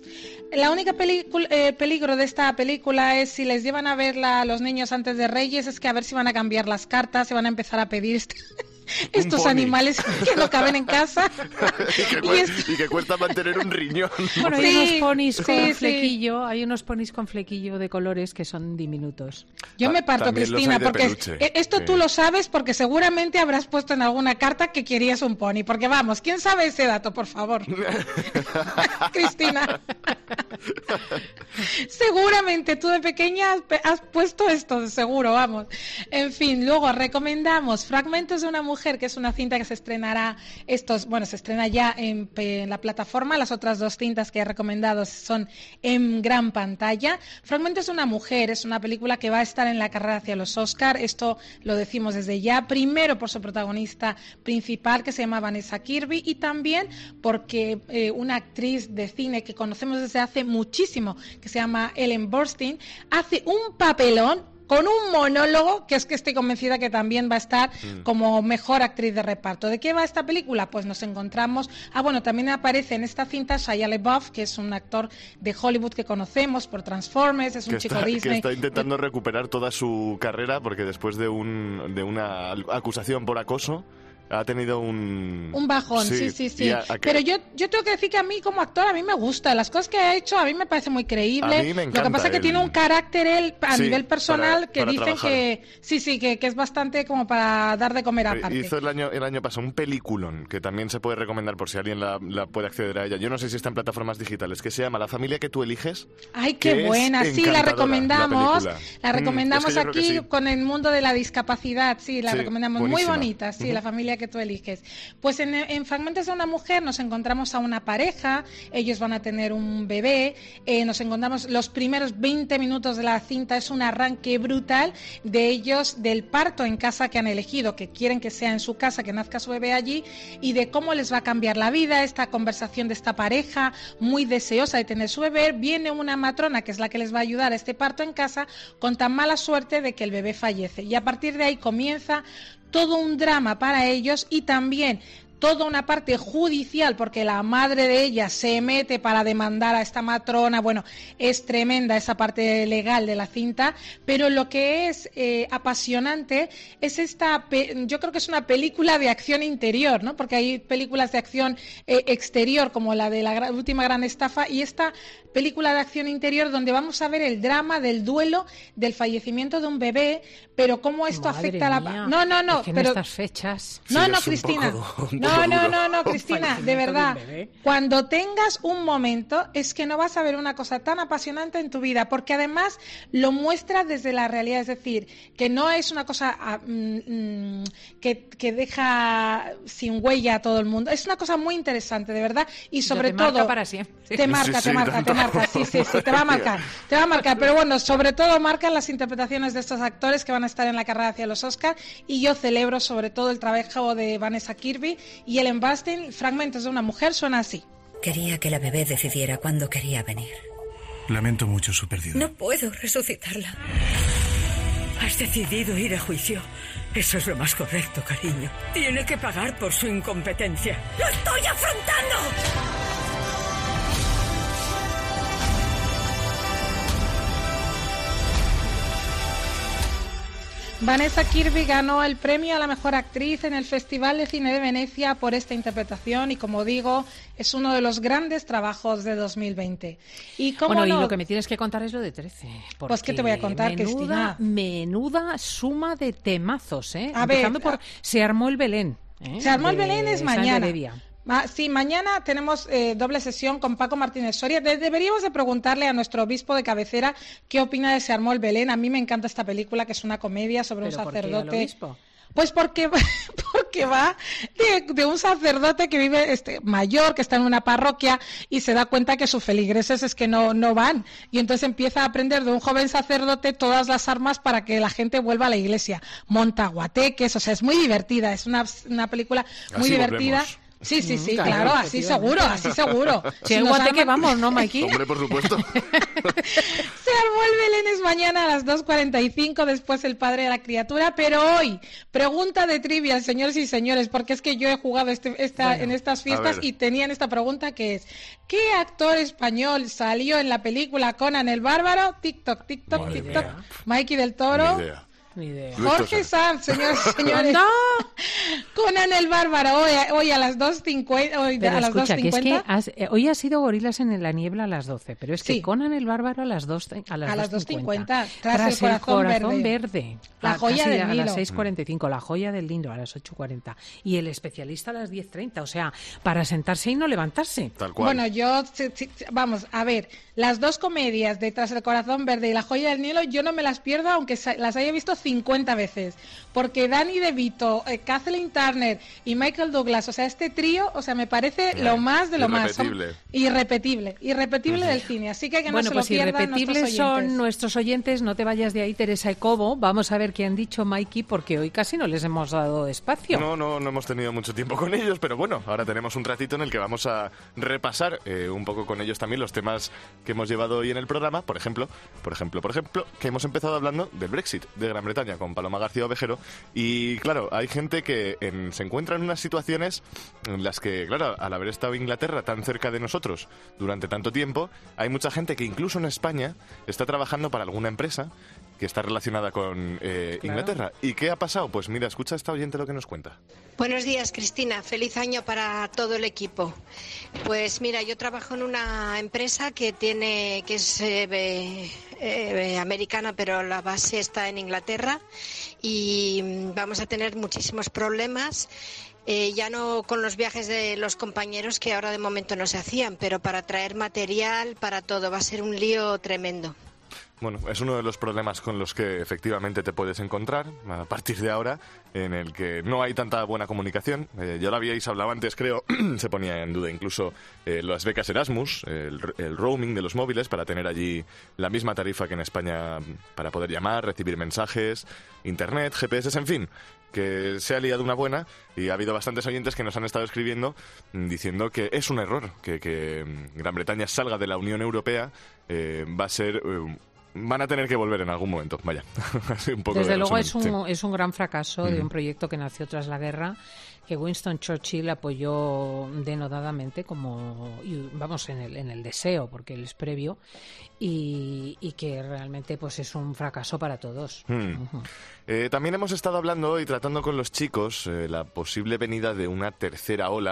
La única pelicul- eh, peligro de esta película es si les llevan a verla a los niños antes de Reyes, es que a ver si van a cambiar las cartas, se van a empezar a pedir este- estos pony. animales que no caben en casa. y, que Y cue- es- y que cuesta mantener un riñón. Bueno, hay Sí, unos ponis con sí, sí. flequillo, hay unos ponis con flequillo de colores que son diminutos. Yo me parto, también los Cristina, hay de porque peluche, eh, esto sí. tú lo sabes porque seguramente habrás puesto en alguna carta que querías un pony. Porque vamos, ¿quién sabe ese dato, por favor? Cristina. Seguramente tú de pequeña has, pe- has puesto esto, de seguro, vamos. En fin, luego recomendamos Fragmentos de una mujer, que es una cinta que se estrenará estos, bueno, se estrena ya en, pe- en la plataforma. Las otras dos cintas que he recomendado son en gran pantalla. Fragmentos de una mujer es una película que va a estar en la carrera hacia los Oscar. Esto lo decimos desde ya. Primero por su protagonista principal, que se llama Vanessa Kirby, y también porque eh, una actriz de cine que conocemos desde hace muchísimo, que se llama Ellen Burstyn, hace un papelón con un monólogo que es que estoy convencida que también va a estar Mm. como mejor actriz de reparto. ¿De qué va esta película? Pues nos encontramos... Ah, bueno, también aparece en esta cinta Shia LaBeouf, que es un actor de Hollywood que conocemos por Transformers, es un que chico está, que Disney. está intentando recuperar toda su carrera porque después de un de una acusación por acoso ha tenido un... Un bajón, sí, sí, sí. y a- a que- Pero yo, yo tengo que decir que a mí como actor, a mí me gusta. Las cosas que ha hecho a mí me parece muy creíble. A mí me Lo que encanta pasa es que él. tiene un carácter él a Sí, nivel personal para- que para dicen trabajar. que sí, sí, que, que es bastante como para dar de comer aparte. Hizo el año, el año pasado un peliculón que también se puede recomendar por si alguien la, la puede acceder a ella. Yo no sé si está en plataformas digitales, que se llama La familia que tú eliges. Ay, que qué es buena. Sí, la encantadora, recomendamos. la La, película. Mm, recomendamos es que yo creo aquí que sí. con el mundo de la discapacidad. Sí, la Sí, recomendamos. buenísima. Muy bonita, sí, Ujú. La familia que tú eliges. Pues en, en Fragmentos de una mujer nos encontramos a una pareja, ellos van a tener un bebé, eh, nos encontramos los primeros veinte minutos de la cinta, es un arranque brutal de ellos, del parto en casa que han elegido, que quieren que sea en su casa, que nazca su bebé allí, y de cómo les va a cambiar la vida, esta conversación de esta pareja muy deseosa de tener su bebé. Viene una matrona que es la que les va a ayudar a este parto en casa, con tan mala suerte de que el bebé fallece, y a partir de ahí comienza todo un drama para ellos y también toda una parte judicial, porque la madre de ella se mete para demandar a esta matrona. Bueno, es tremenda esa parte legal de la cinta, pero lo que es eh, apasionante es esta, pe- yo creo que es una película de acción interior, ¿no? Porque hay películas de acción eh, exterior, como la de la gra- última gran estafa, y esta película de acción interior donde vamos a ver el drama del duelo del fallecimiento de un bebé, pero cómo esto Madre afecta a la... mía, No, no, no, es que en pero... estas fechas... No, Sí, no, es un Cristina. poco- un No, No, no, no, no, Cristina, de verdad. Cuando tengas un momento, es que no vas a ver una cosa tan apasionante en tu vida, porque además lo muestra desde la realidad, es decir, que no es una cosa mm, que, que deja sin huella a todo el mundo. Es una cosa muy interesante, de verdad, y sobre te todo... Marca para siempre. Sí. Te marca, sí, te marca, sí, te marca, sí, sí, sí, te va a marcar, te va a marcar, pero bueno, sobre todo marcan las interpretaciones de estos actores que van a estar en la carrera hacia los Oscars, y yo celebro sobre todo el trabajo de Vanessa Kirby y Ellen Burstyn. Fragmentos de una mujer suena así. Quería que la bebé decidiera cuándo quería venir. Lamento mucho su pérdida. No puedo resucitarla. Has decidido ir a juicio. Eso es lo más correcto, cariño. Tiene que pagar por su incompetencia. ¡Lo estoy afrontando! Vanessa Kirby ganó el premio a la mejor actriz en el Festival de Cine de Venecia por esta interpretación y, como digo, es uno de los grandes trabajos de dos mil veinte. Y como bueno, no, y lo que me tienes que contar es lo de trece. Pues ¿qué te voy a contar, menuda, Cristina? Menuda suma de temazos, ¿eh? A Empezando ver, por Se armó el Belén. ¿eh? Se armó el de Belén es Sáenz de mañana. Heredia. Ah, sí, mañana tenemos eh, doble sesión con Paco Martínez Soria. De- deberíamos de preguntarle a nuestro obispo de cabecera qué opina de Se armó el Belén. A mí me encanta esta película, que es una comedia sobre un ¿Pero por qué al sacerdote. obispo? Pues porque, porque va de, de un sacerdote que vive este mayor, que está en una parroquia y se da cuenta que sus feligreses es que no, no van. Y entonces empieza a aprender de un joven sacerdote todas las armas para que la gente vuelva a la iglesia. Monta guateques, o sea, es muy divertida. Es una, una película muy Así divertida. volvemos. Sí, sí, sí, Mm, claro, claro, así efectivamente. seguro, así seguro. Si hay nos guateque, arman- vamos, ¿no, Mikey? Hombre, por supuesto. Se armó el Belén es mañana a las dos cuarenta y cinco, después El padre de la criatura, pero hoy, pregunta de trivia, señores y señores, porque es que yo he jugado este, esta, Bueno, en estas a fiestas ver. y tenían esta pregunta que es, ¿qué actor español salió en la película Conan el Bárbaro? TikTok, TikTok, Madre TikTok. mía. Mikey del Toro. Ni idea. Ni idea. Luis Jorge Tosar. Sanz, señores y señores. ¡No! Conan el Bárbaro, hoy, hoy a las dos cincuenta. Hoy Pero a las escucha, que es que dos cincuenta. has- eh, hoy ha sido Gorilas en la niebla a las doce, pero es que Sí. Conan el Bárbaro a las dos a las, A las dos cincuenta. dos cincuenta, tras el corazón verde. La A- joya casi del a Nilo. las seis cuarenta y cinco, la joya del Nilo a las ocho cuarenta y el especialista a las diez treinta, o sea, para sentarse y no levantarse. Tal cual. Bueno, yo, sí, sí, vamos, a ver, las dos comedias de Tras el corazón verde y La joya del Nilo, yo no me las pierdo, aunque sa- las haya visto cincuenta veces, porque Danny DeVito, eh, Kathleen Turner y Michael Douglas, o sea, este trío, o sea, me parece Eh, lo más de lo más. Son- irrepetible. Irrepetible, irrepetible del cine, así que que no Bueno, se pues lo pierdan irrepetibles nuestros son oyentes. nuestros oyentes, no te vayas de ahí, Teresa Ecobo. Vamos a ver qué han dicho, Mikey, porque hoy casi no les hemos dado espacio. No, no, no hemos tenido mucho tiempo con ellos, pero bueno, ahora tenemos un ratito en el que vamos a repasar eh, un poco con ellos también los temas que hemos llevado hoy en el programa. Por ejemplo, por ejemplo, por ejemplo, que hemos empezado hablando del Brexit de Gran Bretaña con Paloma García Ovejero. Y claro, hay gente que en- se encuentra en unas situaciones en las que, claro, al haber estado Inglaterra tan cerca de nosotros durante tanto tiempo, hay mucha gente que incluso en España está trabajando para alguna empresa que está relacionada con eh, Claro. Inglaterra. ¿Y qué ha pasado? Pues mira, escucha a esta oyente lo que nos cuenta. Buenos días, Cristina. Feliz año para todo el equipo. Pues mira, yo trabajo en una empresa que tiene que es eh, eh, eh, americana, pero la base está en Inglaterra y mm, vamos a tener muchísimos problemas. Eh, ya no con los viajes de los compañeros, que ahora de momento no se hacían, pero para traer material, para todo, va a ser un lío tremendo. Bueno, es uno de los problemas con los que efectivamente te puedes encontrar a partir de ahora, en el que no hay tanta buena comunicación. Eh, ya lo habíais hablado antes, creo, se ponía en duda incluso eh, las becas Erasmus, el, el roaming de los móviles para tener allí la misma tarifa que en España para poder llamar, recibir mensajes, internet, G P S, en fin, que se ha liado una buena y ha habido bastantes oyentes que nos han estado escribiendo mm, diciendo que es un error, que, que mm, Gran Bretaña salga de la Unión Europea, eh, va a ser... eh, van a tener que volver en algún momento, vaya. Así un poco Desde de luego resumen, es un, sí. es un gran fracaso de Ujú. un proyecto que nació tras la guerra, que Winston Churchill apoyó denodadamente, como, y vamos, en el, en el deseo, porque él es previo, y, y que realmente pues es un fracaso para todos. Hmm. Ujú. Eh, también hemos estado hablando y tratando con los chicos eh, la posible venida de una tercera ola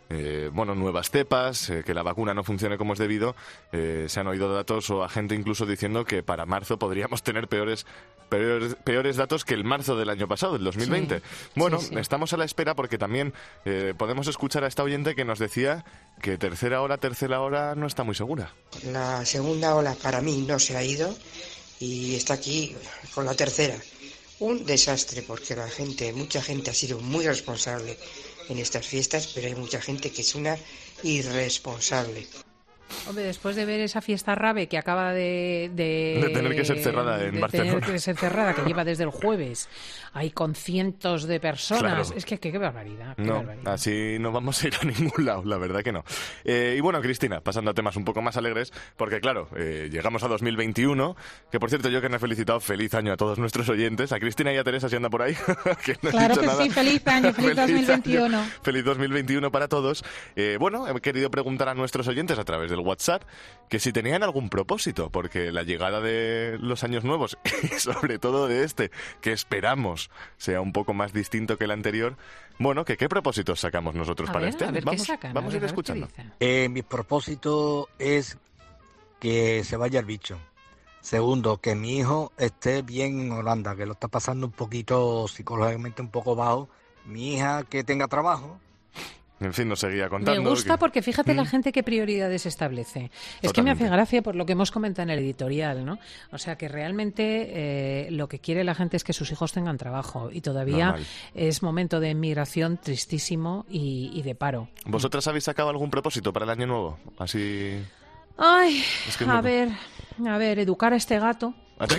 eh, bueno, nuevas cepas, eh, que la vacuna no funcione como es debido. Eh, se han oído datos o a gente incluso diciendo que para marzo podríamos tener peores, peores, peores datos que el marzo del año pasado, el dos mil veinte. Sí, bueno, sí, sí. Estamos a la espera porque también eh, podemos escuchar a esta oyente que nos decía que tercera ola, tercera ola no está muy segura. La segunda ola para mí no se ha ido y está aquí con la tercera. Un desastre porque la gente, mucha gente ha sido muy responsable en estas fiestas, pero hay mucha gente que es una irresponsable. Hombre, después de ver esa fiesta rave que acaba de... De, de tener que ser cerrada en de Barcelona. tener que ser cerrada, que lleva desde el jueves, ahí con cientos de personas. Claro. Es que, que qué barbaridad. Qué no, barbaridad. Así no vamos a ir a ningún lado, la verdad que no. Eh, y bueno, Cristina, pasando a temas un poco más alegres, porque claro, eh, llegamos a dos mil veintiuno, que por cierto yo que no he felicitado, feliz año a todos nuestros oyentes, a Cristina y a Teresa si anda por ahí. que no claro que nada. sí, feliz año, feliz, feliz dos mil veintiuno. Año, feliz dos mil veintiuno para todos. Eh, bueno, he querido preguntar a nuestros oyentes a través del WhatsApp que si tenían algún propósito, porque la llegada de los años nuevos, y sobre todo de este, que esperamos sea un poco más distinto que el anterior, bueno, que qué propósitos sacamos nosotros a para ver, este a año. ver Vamos, qué sacan, vamos a, a ir ver, escuchando. Eh, mi propósito es que se vaya el bicho. Segundo, que mi hijo esté bien en Holanda, que lo está pasando un poquito psicológicamente un poco bajo. Mi hija que tenga trabajo. En fin, nos seguía contando. Me gusta que... porque fíjate ¿Mm? la gente qué prioridades establece. Es Totalmente. que me hace gracia por lo que hemos comentado en el editorial, ¿no? O sea, que realmente eh, lo que quiere la gente es que sus hijos tengan trabajo y todavía Normal. Es momento de migración tristísimo y, y de paro. ¿Vosotras habéis sacado algún propósito para el año nuevo? Así... Ay, Es que a no- ver, a ver, educar a este gato.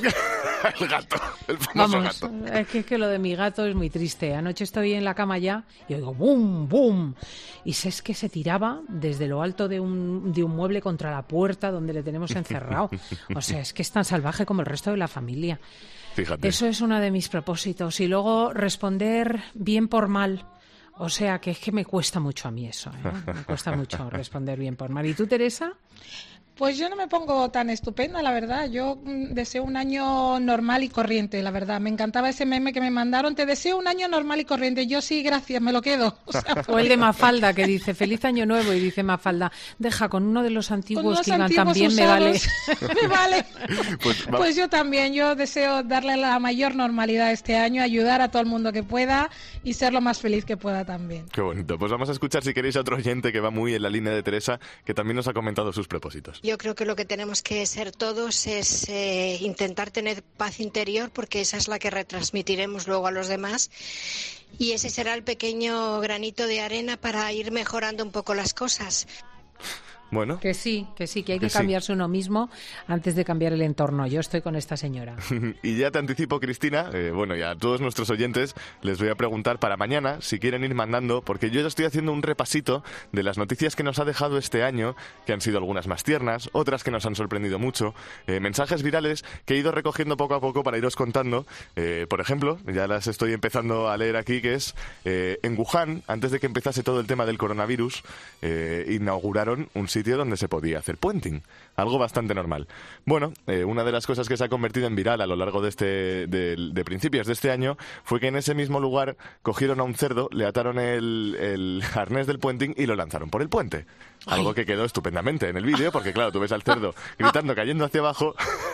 el gato, el famoso Vamos, gato. es que, que lo de mi gato es muy triste. Anoche estoy en la cama ya y oigo ¡bum, bum! Y sé es que se tiraba desde lo alto de un, de un mueble contra la puerta donde le tenemos encerrado. O sea, es que es tan salvaje como el resto de la familia. Fíjate. Eso es uno de mis propósitos. Y luego responder bien por mal. O sea, que es que me cuesta mucho a mí eso. ¿eh? Me cuesta mucho responder bien por mal. ¿Y tú, Teresa? Pues yo no me pongo tan estupenda, la verdad. Yo mm, deseo un año normal y corriente, la verdad. Me encantaba ese meme que me mandaron. Te deseo un año normal y corriente. Yo sí, gracias, me lo quedo. O, sea, o el de Mafalda, que dice feliz año nuevo y dice Mafalda, deja, con uno de los antiguos unos que iban antiguos también me vale. usados, me vale. Pues, va- Pues yo también. Yo deseo darle la mayor normalidad este año, ayudar a todo el mundo que pueda y ser lo más feliz que pueda también. Qué bonito. Pues vamos a escuchar, si queréis, a otro oyente que va muy en la línea de Teresa, que también nos ha comentado sus propósitos. Yo creo que lo que tenemos que ser todos es eh, intentar tener paz interior, porque esa es la que retransmitiremos luego a los demás, y ese será el pequeño granito de arena para ir mejorando un poco las cosas. Bueno. Que sí, que sí, que hay Que que sí. cambiarse uno mismo antes de cambiar el entorno. Yo estoy con esta señora. Y ya te anticipo, Cristina, eh, bueno, y a todos nuestros oyentes les voy a preguntar para mañana si quieren ir mandando, porque yo ya estoy haciendo un repasito de las noticias que nos ha dejado este año, que han sido algunas más tiernas, otras que nos han sorprendido mucho, eh, mensajes virales que he ido recogiendo poco a poco para iros contando. Eh, por ejemplo, ya las estoy empezando a leer aquí, que es eh, en Wuhan, antes de que empezase todo el tema del coronavirus, eh, inauguraron un sitio donde se podía hacer puenting, algo bastante normal. Bueno, eh, una de las cosas que se ha convertido en viral a lo largo de este de, de principios de este año fue que en ese mismo lugar cogieron a un cerdo, le ataron el, el arnés del puenting y lo lanzaron por el puente. Algo que quedó estupendamente en el vídeo, porque claro, tú ves al cerdo gritando, cayendo hacia abajo.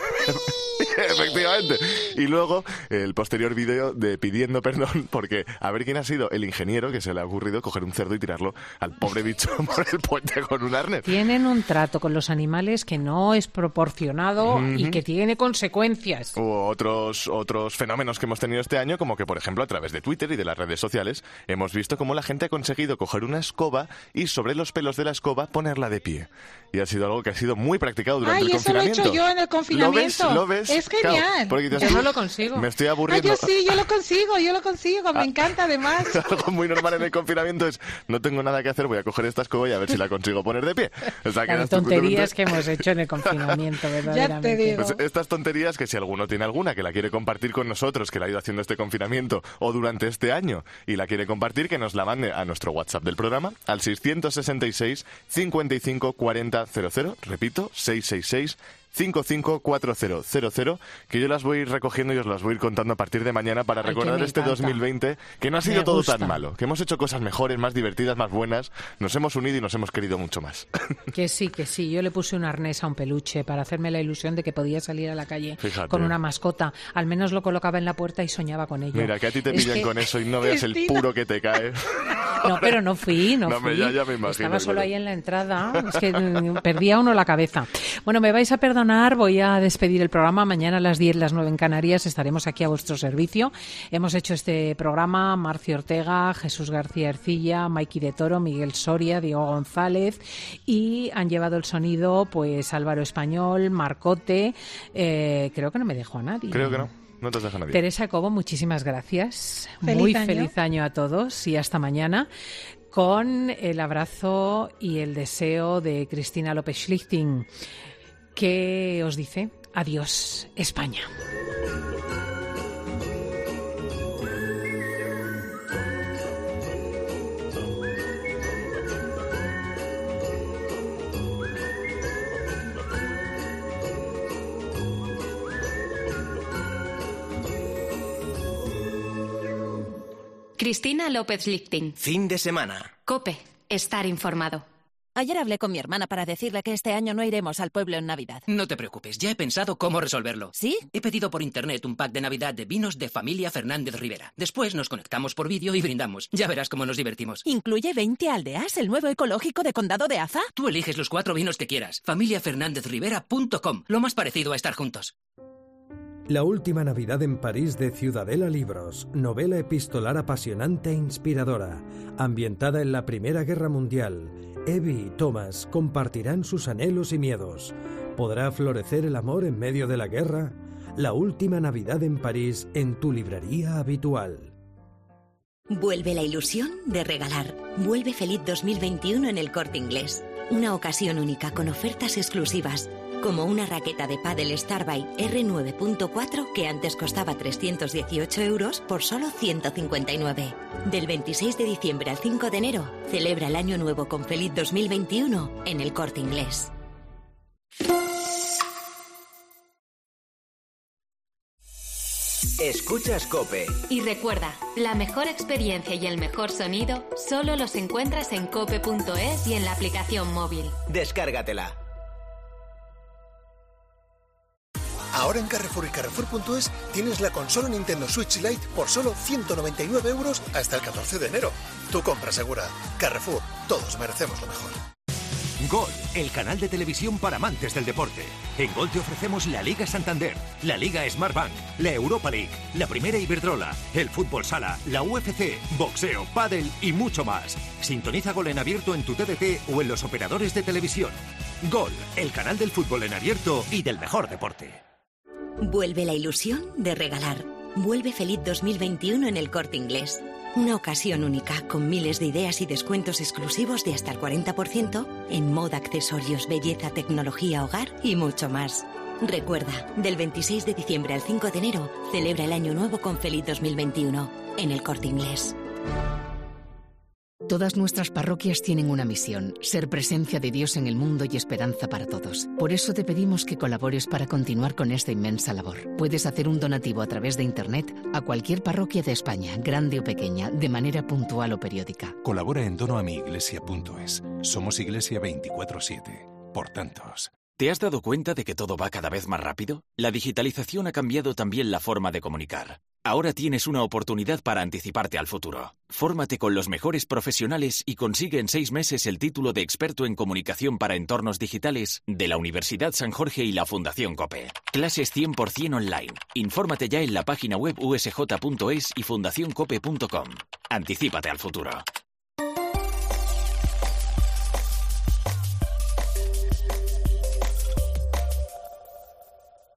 Efectivamente. Y luego el posterior vídeo de pidiendo perdón porque a ver quién ha sido el ingeniero que se le ha ocurrido coger un cerdo y tirarlo al pobre bicho por el puente con un arnés. Tienen un trato con los animales que no es proporcionado Ujú. y que tiene consecuencias. O otros, otros fenómenos que hemos tenido este año, como que, por ejemplo, a través de Twitter y de las redes sociales, hemos visto cómo la gente ha conseguido coger una escoba y sobre los pelos de la escoba ponerla de pie. Y ha sido algo que ha sido muy practicado durante Ay, el eso lo he confinamiento. hecho yo en el confinamiento. ¿Lo ves? ¿Lo ves? Es Claro, genial. porque dices, Yo no lo consigo. me estoy Ah, aburriendo. yo sí, yo lo consigo, yo lo consigo. Me encanta además. Algo muy normal en el confinamiento es, no tengo nada que hacer, voy a coger esta escoba y a ver si la consigo poner de pie. O sea, que Las era tonterías estupendamente- que hemos hecho en el confinamiento, verdaderamente. Pues estas tonterías, que si alguno tiene alguna que la quiere compartir con nosotros, que la ha ido haciendo este confinamiento o durante este año y la quiere compartir, que nos la mande a nuestro WhatsApp del programa al seiscientos sesenta y seis cincuenta y cinco cuarenta cero cero. Repito, seiscientos sesenta y seis cinco cinco cuatro cero cero cero, que yo las voy a ir recogiendo y os las voy a ir contando a partir de mañana para Ay, recordar este encanta. dos mil veinte, que no ha sido Me todo gusta. tan malo, que hemos hecho cosas mejores, más divertidas, más buenas, nos hemos unido y nos hemos querido mucho más. Que sí, que sí. Yo le puse un arnés a un peluche para hacerme la ilusión de que podía salir a la calle Fíjate. con una mascota. Al menos lo colocaba en la puerta y soñaba con ello. Mira, que a ti te Es pillan que- con eso y no veas el Cristina. puro que te cae. No, pero no fui, no, No, me- fui. ya- ya me imagino, Estaba solo claro. ahí en la entrada. Es que mm, perdía uno la cabeza. Bueno, me vais a perdonar, voy a despedir el programa. Mañana a las diez, las nueve en Canarias, estaremos aquí a vuestro servicio. Hemos hecho este programa Marcio Ortega, Jesús García Ercilla, Maiki de Toro, Miguel Soria, Diego González, y han llevado el sonido pues Álvaro Español, Marcote, eh, creo que no me dejó a nadie. Creo que no, no te deja nadie. Teresa Cobo, muchísimas gracias. Feliz Muy año. feliz año a todos y hasta mañana, con el abrazo y el deseo de Cristina López Schlichting, que os dice adiós, España. Cristina López Lichting. Fin de semana. COPE. Estar informado. Ayer hablé con mi hermana para decirle que este año no iremos al pueblo en Navidad. No te preocupes, ya he pensado cómo resolverlo. ¿Sí? He pedido por internet un pack de Navidad de vinos de familia Fernández Rivera. Después nos conectamos por vídeo y brindamos. Ya verás cómo nos divertimos. ¿Incluye veinte aldeas, el nuevo ecológico de Condado de Aza? Tú eliges los cuatro vinos que quieras. familia fernández rivera punto com. Lo más parecido a estar juntos. La última Navidad en París de Ciudadela Libros, novela epistolar apasionante e inspiradora, ambientada en la Primera Guerra Mundial. Evie y Thomas compartirán sus anhelos y miedos. ¿Podrá florecer el amor en medio de la guerra? La última Navidad en París en tu librería habitual. Vuelve la ilusión de regalar. Vuelve feliz dos mil veintiuno en el Corte Inglés. Una ocasión única con ofertas exclusivas, como una raqueta de pádel Starbite R nueve punto cuatro que antes costaba trescientos dieciocho euros por solo ciento cincuenta y nueve. Del veintiséis de diciembre al cinco de enero, celebra el año nuevo con feliz dos mil veintiuno en el Corte Inglés. Escuchas COPE. Y recuerda, la mejor experiencia y el mejor sonido solo los encuentras en cope punto es y en la aplicación móvil. Descárgatela. Ahora en Carrefour y Carrefour punto es tienes la consola Nintendo Switch Lite por solo ciento noventa y nueve euros hasta el catorce de enero. Tu compra segura. Carrefour, todos merecemos lo mejor. Gol, el canal de televisión para amantes del deporte. En Gol te ofrecemos la Liga Santander, la Liga Smartbank, la Europa League, la Primera Iberdrola, el Fútbol Sala, la U F C, boxeo, pádel y mucho más. Sintoniza Gol en abierto en tu T D T o en los operadores de televisión. Gol, el canal del fútbol en abierto y del mejor deporte. Vuelve la ilusión de regalar. Vuelve feliz dos mil veintiuno en el Corte Inglés. Una ocasión única con miles de ideas y descuentos exclusivos de hasta el cuarenta por ciento en moda, accesorios, belleza, tecnología, hogar y mucho más. Recuerda, del veintiséis de diciembre al cinco de enero, celebra el año nuevo con feliz dos mil veintiuno en el Corte Inglés. Todas nuestras parroquias tienen una misión, ser presencia de Dios en el mundo y esperanza para todos. Por eso te pedimos que colabores para continuar con esta inmensa labor. Puedes hacer un donativo a través de Internet a cualquier parroquia de España, grande o pequeña, de manera puntual o periódica. Colabora en donoamiglesia punto es. Somos Iglesia veinticuatro siete. Por tantos. ¿Te has dado cuenta de que todo va cada vez más rápido? La digitalización ha cambiado también la forma de comunicar. Ahora tienes una oportunidad para anticiparte al futuro. Fórmate con los mejores profesionales y consigue en seis meses el título de experto en comunicación para entornos digitales de la Universidad San Jorge y la Fundación COPE. Clases cien por ciento online. Infórmate ya en la página web u s j punto es y fundación cope punto com. Anticípate al futuro.